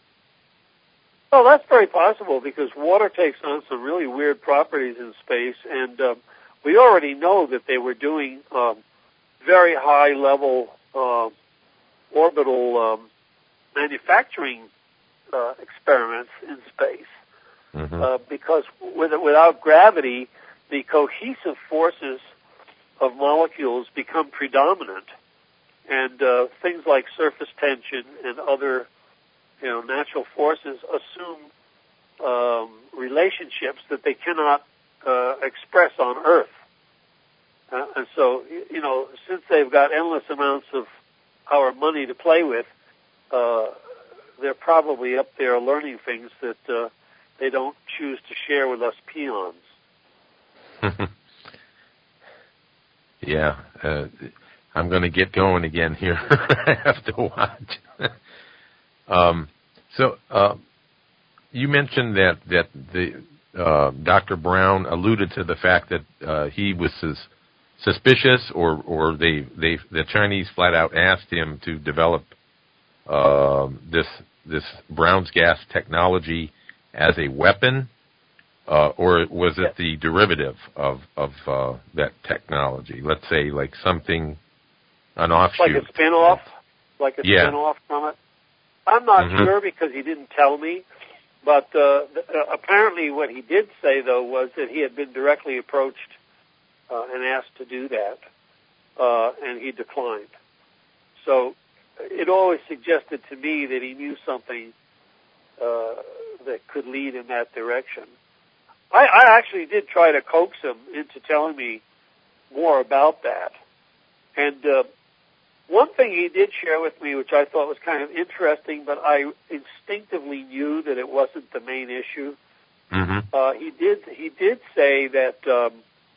Well, that's very possible because water takes on some really weird properties in space, and um, we already know that they were doing um, very high-level uh, orbital um, manufacturing uh, experiments in space mm-hmm. uh, because with, without gravity, the cohesive forces of molecules become predominant, and uh, things like surface tension and other, you know, natural forces assume um, relationships that they cannot uh, express on Earth. Uh, and so, you know, since they've got endless amounts of our money to play with, uh, they're probably up there learning things that uh, they don't choose to share with us peons. Yeah, uh, I'm going to get going again here. I have to watch. um, so uh, you mentioned that that the uh, Doctor Brown alluded to the fact that uh, he was sus- suspicious, or or they they the Chinese flat out asked him to develop uh, this this Brown's gas technology as a weapon. Uh, or was it yes. the derivative of of uh, that technology? Let's say like something, an offshoot. Like a spin-off? Like a yeah. spin-off from it? I'm not mm-hmm. sure because he didn't tell me. But uh, th- uh, apparently what he did say, though, was that he had been directly approached uh, and asked to do that, uh, and he declined. So it always suggested to me that he knew something uh, that could lead in that direction. I, I actually did try to coax him into telling me more about that. And uh, one thing he did share with me, which I thought was kind of interesting, but I instinctively knew that it wasn't the main issue. Mm-hmm. Uh, he did he did say that um,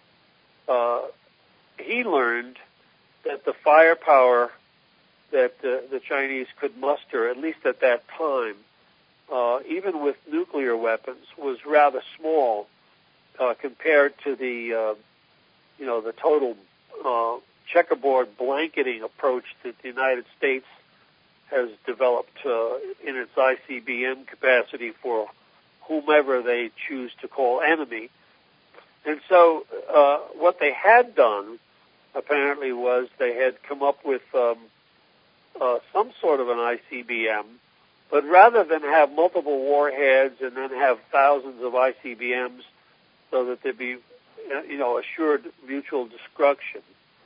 uh, he learned that the firepower that uh, the Chinese could muster, at least at that time, Uh, even with nuclear weapons, was rather small uh, compared to the, uh, you know, the total uh, checkerboard blanketing approach that the United States has developed uh, in its I C B M capacity for whomever they choose to call enemy. And so uh, what they had done, apparently, was they had come up with um, uh, some sort of an I C B M. But rather than have multiple warheads and then have thousands of I C B Ms so that there'd be, you know, assured mutual destruction,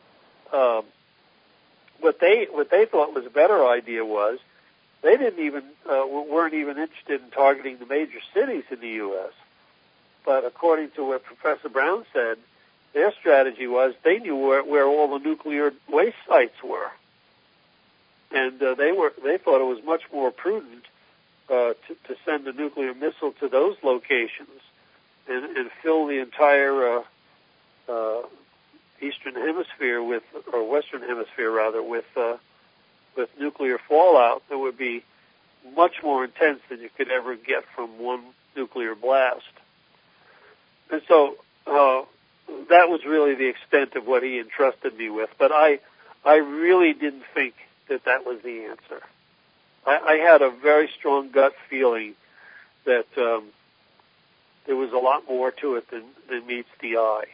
um, what they what they thought was a better idea was they didn't even uh, weren't even interested in targeting the major cities in the U S. But according to what Professor Brown said, their strategy was they knew where, where all the nuclear waste sites were. And uh, they were they thought it was much more prudent uh, to, to send a nuclear missile to those locations and, and fill the entire uh, uh, eastern hemisphere with, or western hemisphere rather, with uh, with nuclear fallout that would be much more intense than you could ever get from one nuclear blast. And so uh, that was really the extent of what he entrusted me with. But I I really didn't think that that was the answer. I, I had a very strong gut feeling that um, there was a lot more to it than, than meets the eye.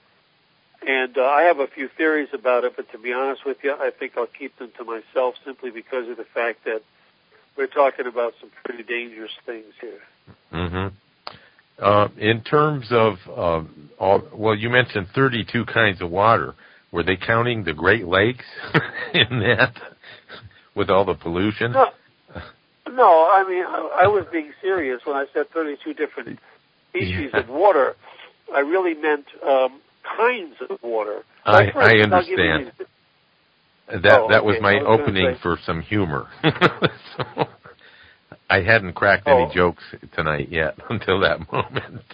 And uh, I have a few theories about it, but to be honest with you, I think I'll keep them to myself simply because of the fact that we're talking about some pretty dangerous things here. Mm-hmm. Uh, in terms of, uh, all, well, you mentioned thirty-two kinds of water. Were they counting the Great Lakes in that? With all the pollution? No, no I mean, I, I was being serious when I said thirty-two different species yeah. of water. I really meant um, kinds of water. I, like, I instance, understand. That oh, that okay. was my was opening say... for some humor. So, I hadn't cracked oh. any jokes tonight yet until that moment.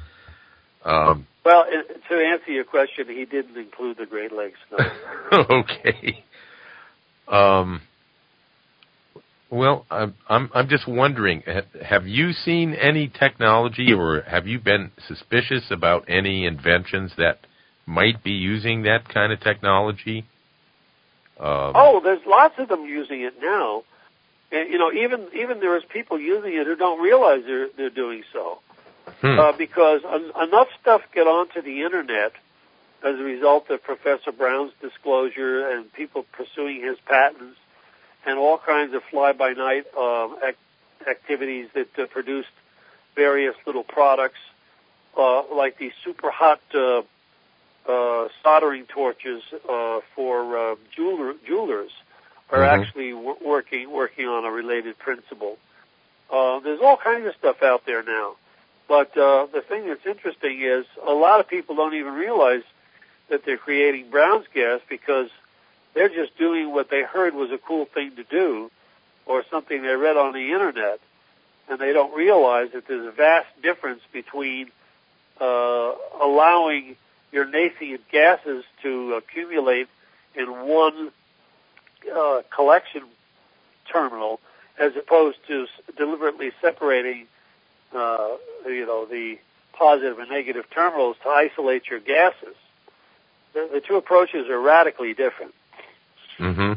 Um, well, to answer your question, he didn't include the Great Lakes, no. Okay. Um, well, I'm, I'm I'm just wondering, have you seen any technology, or have you been suspicious about any inventions that might be using that kind of technology? Um, oh, there's lots of them using it now, and you know, even even there is people using it who don't realize they're they're doing so, hmm. uh, because en- enough stuff get onto the internet as a result of Professor Brown's disclosure and people pursuing his patents and all kinds of fly-by-night um, ac- activities that uh, produced various little products, uh, like these super hot uh, uh, soldering torches uh, for uh, jeweler- jewelers are mm-hmm. actually w- working working on a related principle. Uh, there's all kinds of stuff out there now. But uh, the thing that's interesting is a lot of people don't even realize that they're creating Brown's gas because they're just doing what they heard was a cool thing to do or something they read on the internet, and they don't realize that there's a vast difference between uh, allowing your nascent gases to accumulate in one uh, collection terminal, as opposed to deliberately separating, uh, you know, the positive and negative terminals to isolate your gases. The, the two approaches are radically different. Mm-hmm.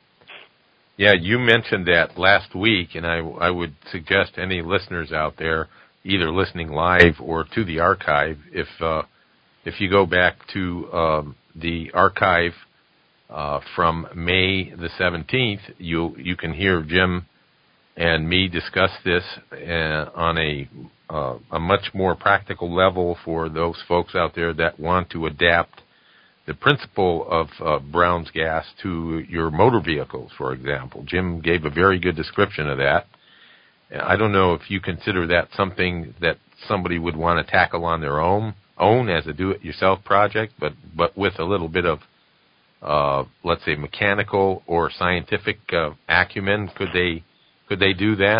Yeah, you mentioned that last week, and I, I would suggest any listeners out there, either listening live or to the archive, if uh, if you go back to um, the archive uh, from May the seventeenth, you you can hear Jim and me discuss this uh, on a uh, a much more practical level for those folks out there that want to adapt the principle of uh, Brown's gas to your motor vehicles, for example. Jim gave a very good description of that. I don't know if you consider that something that somebody would want to tackle on their own, own as a do-it-yourself project, but, but with a little bit of, uh, let's say, mechanical or scientific uh, acumen. Could they could they do that?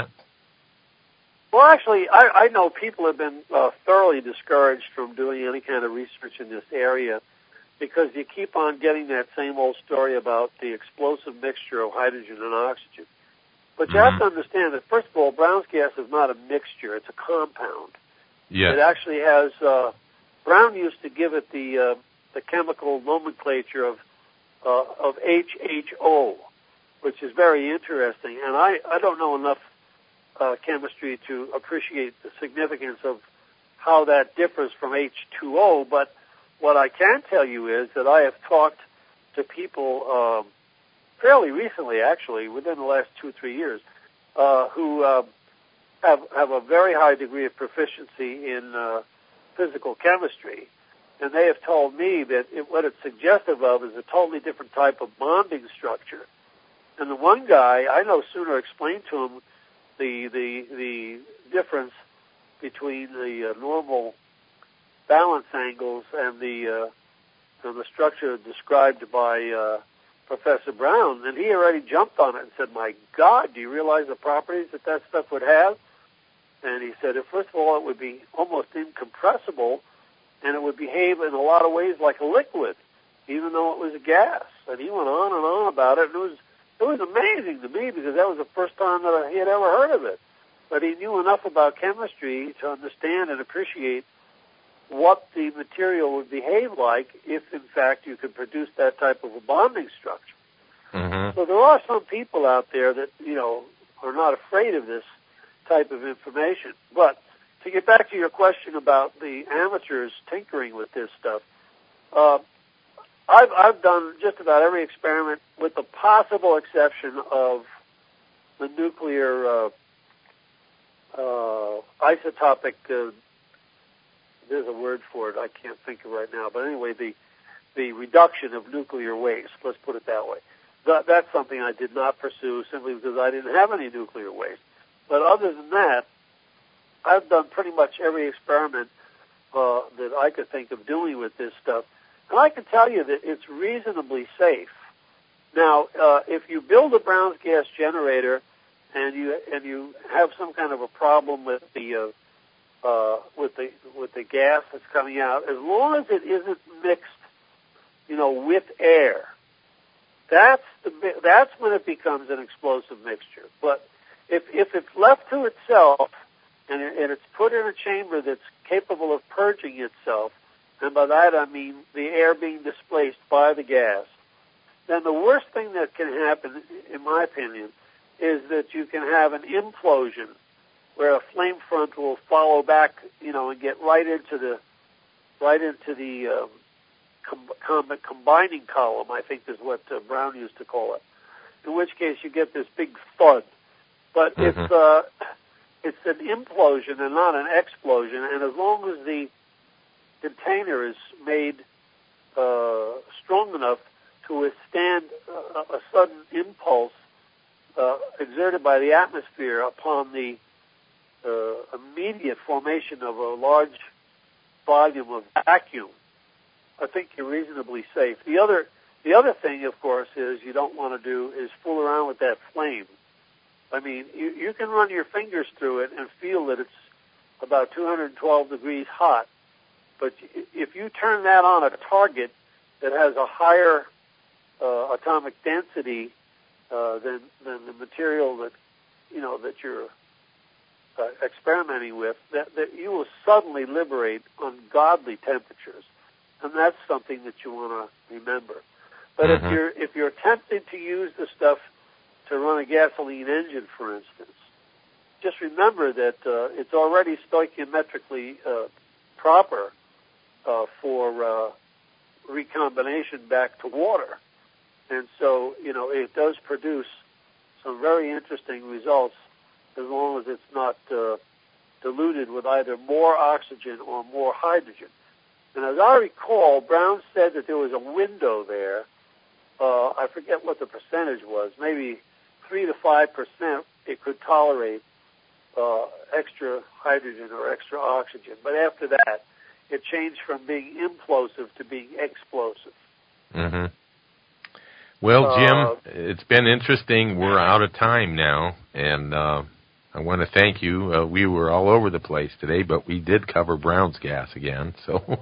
Well, actually, I, I know people have been uh, thoroughly discouraged from doing any kind of research in this area, because you keep on getting that same old story about the explosive mixture of hydrogen and oxygen. But you mm-hmm. have to understand that, first of all, Brown's gas is not a mixture. It's a compound. Yes. It actually has, uh, Brown used to give it the uh, the chemical nomenclature of uh, of H H O, which is very interesting. And I, I don't know enough uh, chemistry to appreciate the significance of how that differs from H two O, but what I can tell you is that I have talked to people um, fairly recently, actually, within the last two, three years, uh, who uh, have have a very high degree of proficiency in uh, physical chemistry, and they have told me that it, what it's suggestive of is a totally different type of bonding structure. And the one guy, I no sooner explained to him the the the difference between the uh, normal balance angles and the uh, and the structure described by uh, Professor Brown, and he already jumped on it and said, "My God, do you realize the properties that that stuff would have?" And he said, first of all, it would be almost incompressible, and it would behave in a lot of ways like a liquid, even though it was a gas. And he went on and on about it, and it was it was amazing to me, because that was the first time that he had ever heard of it. But he knew enough about chemistry to understand and appreciate what the material would behave like if, in fact, you could produce that type of a bonding structure. Mm-hmm. So there are some people out there that, you know, are not afraid of this type of information. But to get back to your question about the amateurs tinkering with this stuff, uh, I've, I've done just about every experiment with the possible exception of the nuclear uh, uh, isotopic uh, there's a word for it I can't think of right now, but anyway, the the reduction of nuclear waste, let's put it that way. That, that's something I did not pursue simply because I didn't have any nuclear waste. But other than that, I've done pretty much every experiment uh, that I could think of doing with this stuff. And I can tell you that it's reasonably safe. Now, uh, if you build a Brown's gas generator and you and you have some kind of a problem with the uh, Uh, with the with the gas that's coming out, as long as it isn't mixed, you know, with air, that's the that's when it becomes an explosive mixture. But if if it's left to itself and, it, and it's put in a chamber that's capable of purging itself, and by that I mean the air being displaced by the gas, then the worst thing that can happen, in my opinion, is that you can have an implosion, where a flame front will follow back, you know, and get right into the right into the um, com- com- combining column, I think is what uh, Brown used to call it. In which case, you get this big thud. But mm-hmm. it's uh, it's an implosion and not an explosion. And as long as the container is made uh, strong enough to withstand a, a sudden impulse uh, exerted by the atmosphere upon the Uh, immediate formation of a large volume of vacuum, I think you're reasonably safe. The other, the other thing, of course, is you don't want to do is fool around with that flame. I mean, you, you can run your fingers through it and feel that it's about two hundred twelve degrees hot, But if you turn that on a target that has a higher uh, atomic density uh, than than the material that you know that you're uh, experimenting with, that, that you will suddenly liberate ungodly temperatures, and that's something that you want to remember. But mm-hmm. if you're if you're attempting to use the stuff to run a gasoline engine, for instance, just remember that uh, it's already stoichiometrically uh, proper uh, for uh, recombination back to water. And so, you know, it does produce some very interesting results as long as it's not uh, diluted with either more oxygen or more hydrogen. And as I recall, Brown said that there was a window there. Uh, I forget what the percentage was, maybe three to five percent it could tolerate uh, extra hydrogen or extra oxygen. But after that, it changed from being implosive to being explosive. Mm-hmm. Well, Jim, uh, it's been interesting. We're out of time now, and uh, I want to thank you. Uh, we were all over the place today, but we did cover Brown's gas again, so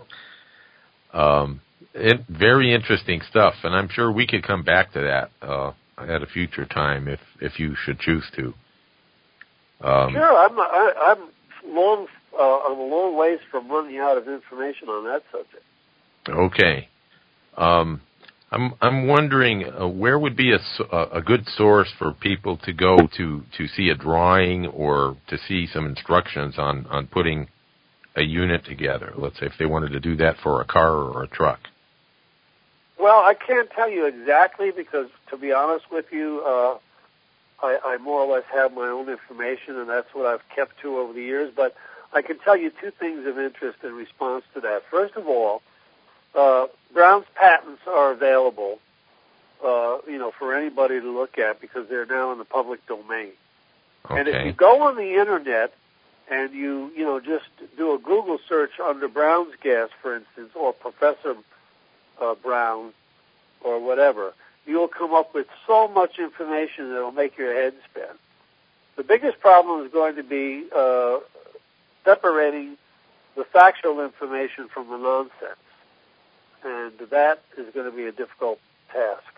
um, it, very interesting stuff, and I'm sure we could come back to that uh, at a future time if, if you should choose to. Um, sure, I'm I, I'm long uh, I'm a long ways from running out of information on that subject. Okay. Um, I'm I'm wondering uh, where would be a, a good source for people to go to, to see a drawing or to see some instructions on, on putting a unit together. Let's say if they wanted to do that for a car or a truck. Well, I can't tell you exactly because, to be honest with you, uh, I, I more or less have my own information, and that's what I've kept to over the years. But I can tell you two things of interest in response to that. First of all, uh, Brown's patents are available, uh, you know, for anybody to look at because they're now in the public domain. Okay. And if you go on the internet and you, you know, just do a Google search under Brown's gas, for instance, or Professor uh, Brown or whatever, you'll come up with so much information that will make your head spin. The biggest problem is going to be uh, separating the factual information from the nonsense. And that is going to be a difficult task.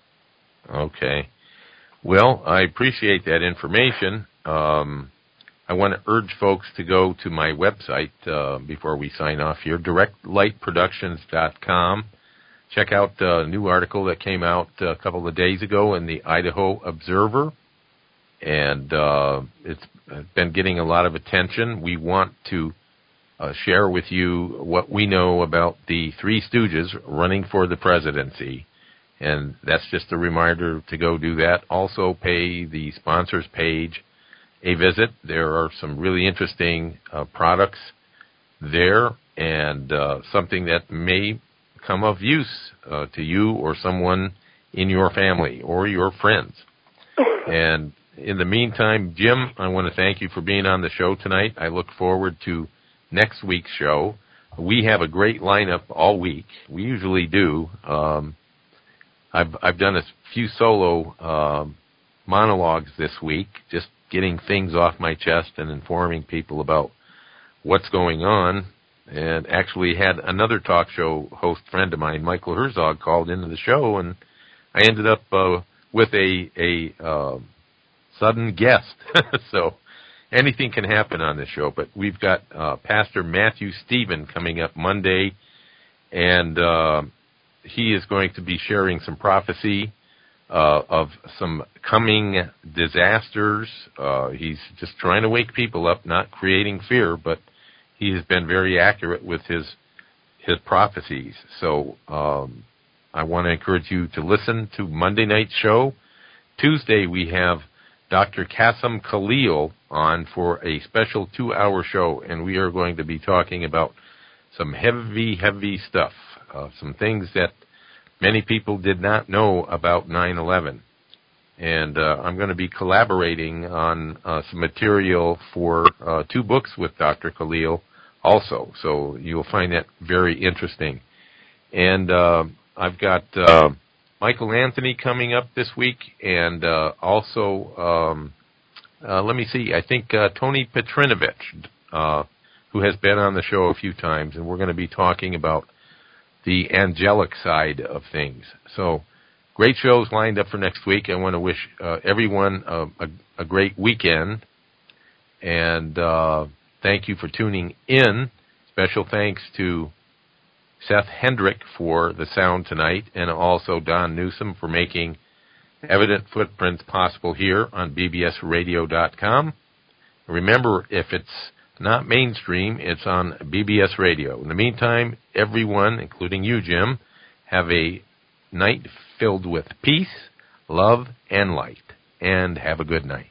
Okay. Well, I appreciate that information. Um, I want to urge folks to go to my website uh, before we sign off here, direct light productions dot com. Check out a new article that came out a couple of days ago in the Idaho Observer, and uh, it's been getting a lot of attention. We want to uh, share with you what we know about the Three Stooges running for the presidency, and that's just a reminder to go do that. Also pay the sponsors page a visit. There are some really interesting uh, products there, and uh, something that may come of use uh, to you or someone in your family or your friends. And in the meantime, Jim, I want to thank you for being on the show tonight. I look forward to next week's show. We have a great lineup all week. We usually do. Um, I've I've done a few solo um, monologues this week, just getting things off my chest and informing people about what's going on. And actually had another talk show host friend of mine, Michael Herzog, called into the show, and I ended up uh, with a a uh, sudden guest. So anything can happen on this show. But we've got uh, Pastor Matthew Stephen coming up Monday, and uh, he is going to be sharing some prophecy uh, of some coming disasters. Uh, he's just trying to wake people up, not creating fear, but he has been very accurate with his his prophecies. So um, I want to encourage you to listen to Monday night's show. Tuesday we have Doctor Qasim Khalil on for a special two-hour show, and we are going to be talking about some heavy, heavy stuff, uh, some things that many people did not know about nine eleven. And uh, I'm going to be collaborating on uh, some material for uh, two books with Doctor Khalil also. So you'll find that very interesting. And uh, I've got uh, Michael Anthony coming up this week, and uh, also, um, uh, let me see, I think uh, Tony Petrinovich, uh, who has been on the show a few times, and we're going to be talking about the angelic side of things. So, great shows lined up for next week. I want to wish uh, everyone a, a, a great weekend, and uh, thank you for tuning in. Special thanks to Seth Hendrick for the sound tonight, and also Don Newsom for making Evident Footprints possible here on B B S radio dot com. Remember, if it's not mainstream, it's on B B S Radio. In the meantime, everyone, including you, Jim, have a night filled with peace, love, and light. And have a good night.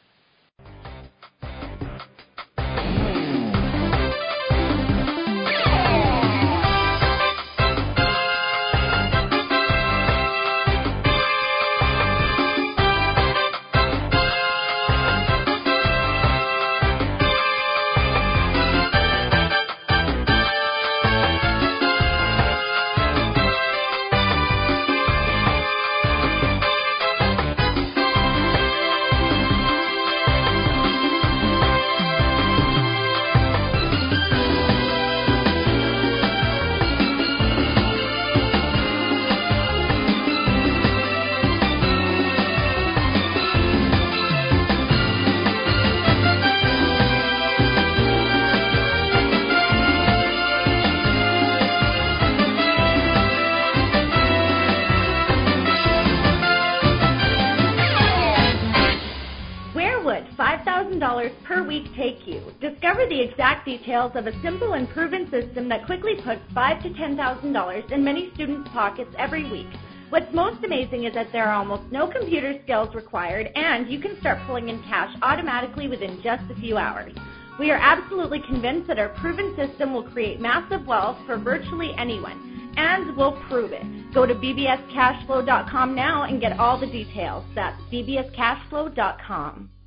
Per week take you. Discover the exact details of a simple and proven system that quickly puts five to ten thousand dollars in many students' pockets every week. What's most amazing is that there are almost no computer skills required, and you can start pulling in cash automatically within just a few hours. We are absolutely convinced that our proven system will create massive wealth for virtually anyone, and we'll prove it. Go to B B S cash flow dot com now and get all the details. That's B B S cash flow dot com.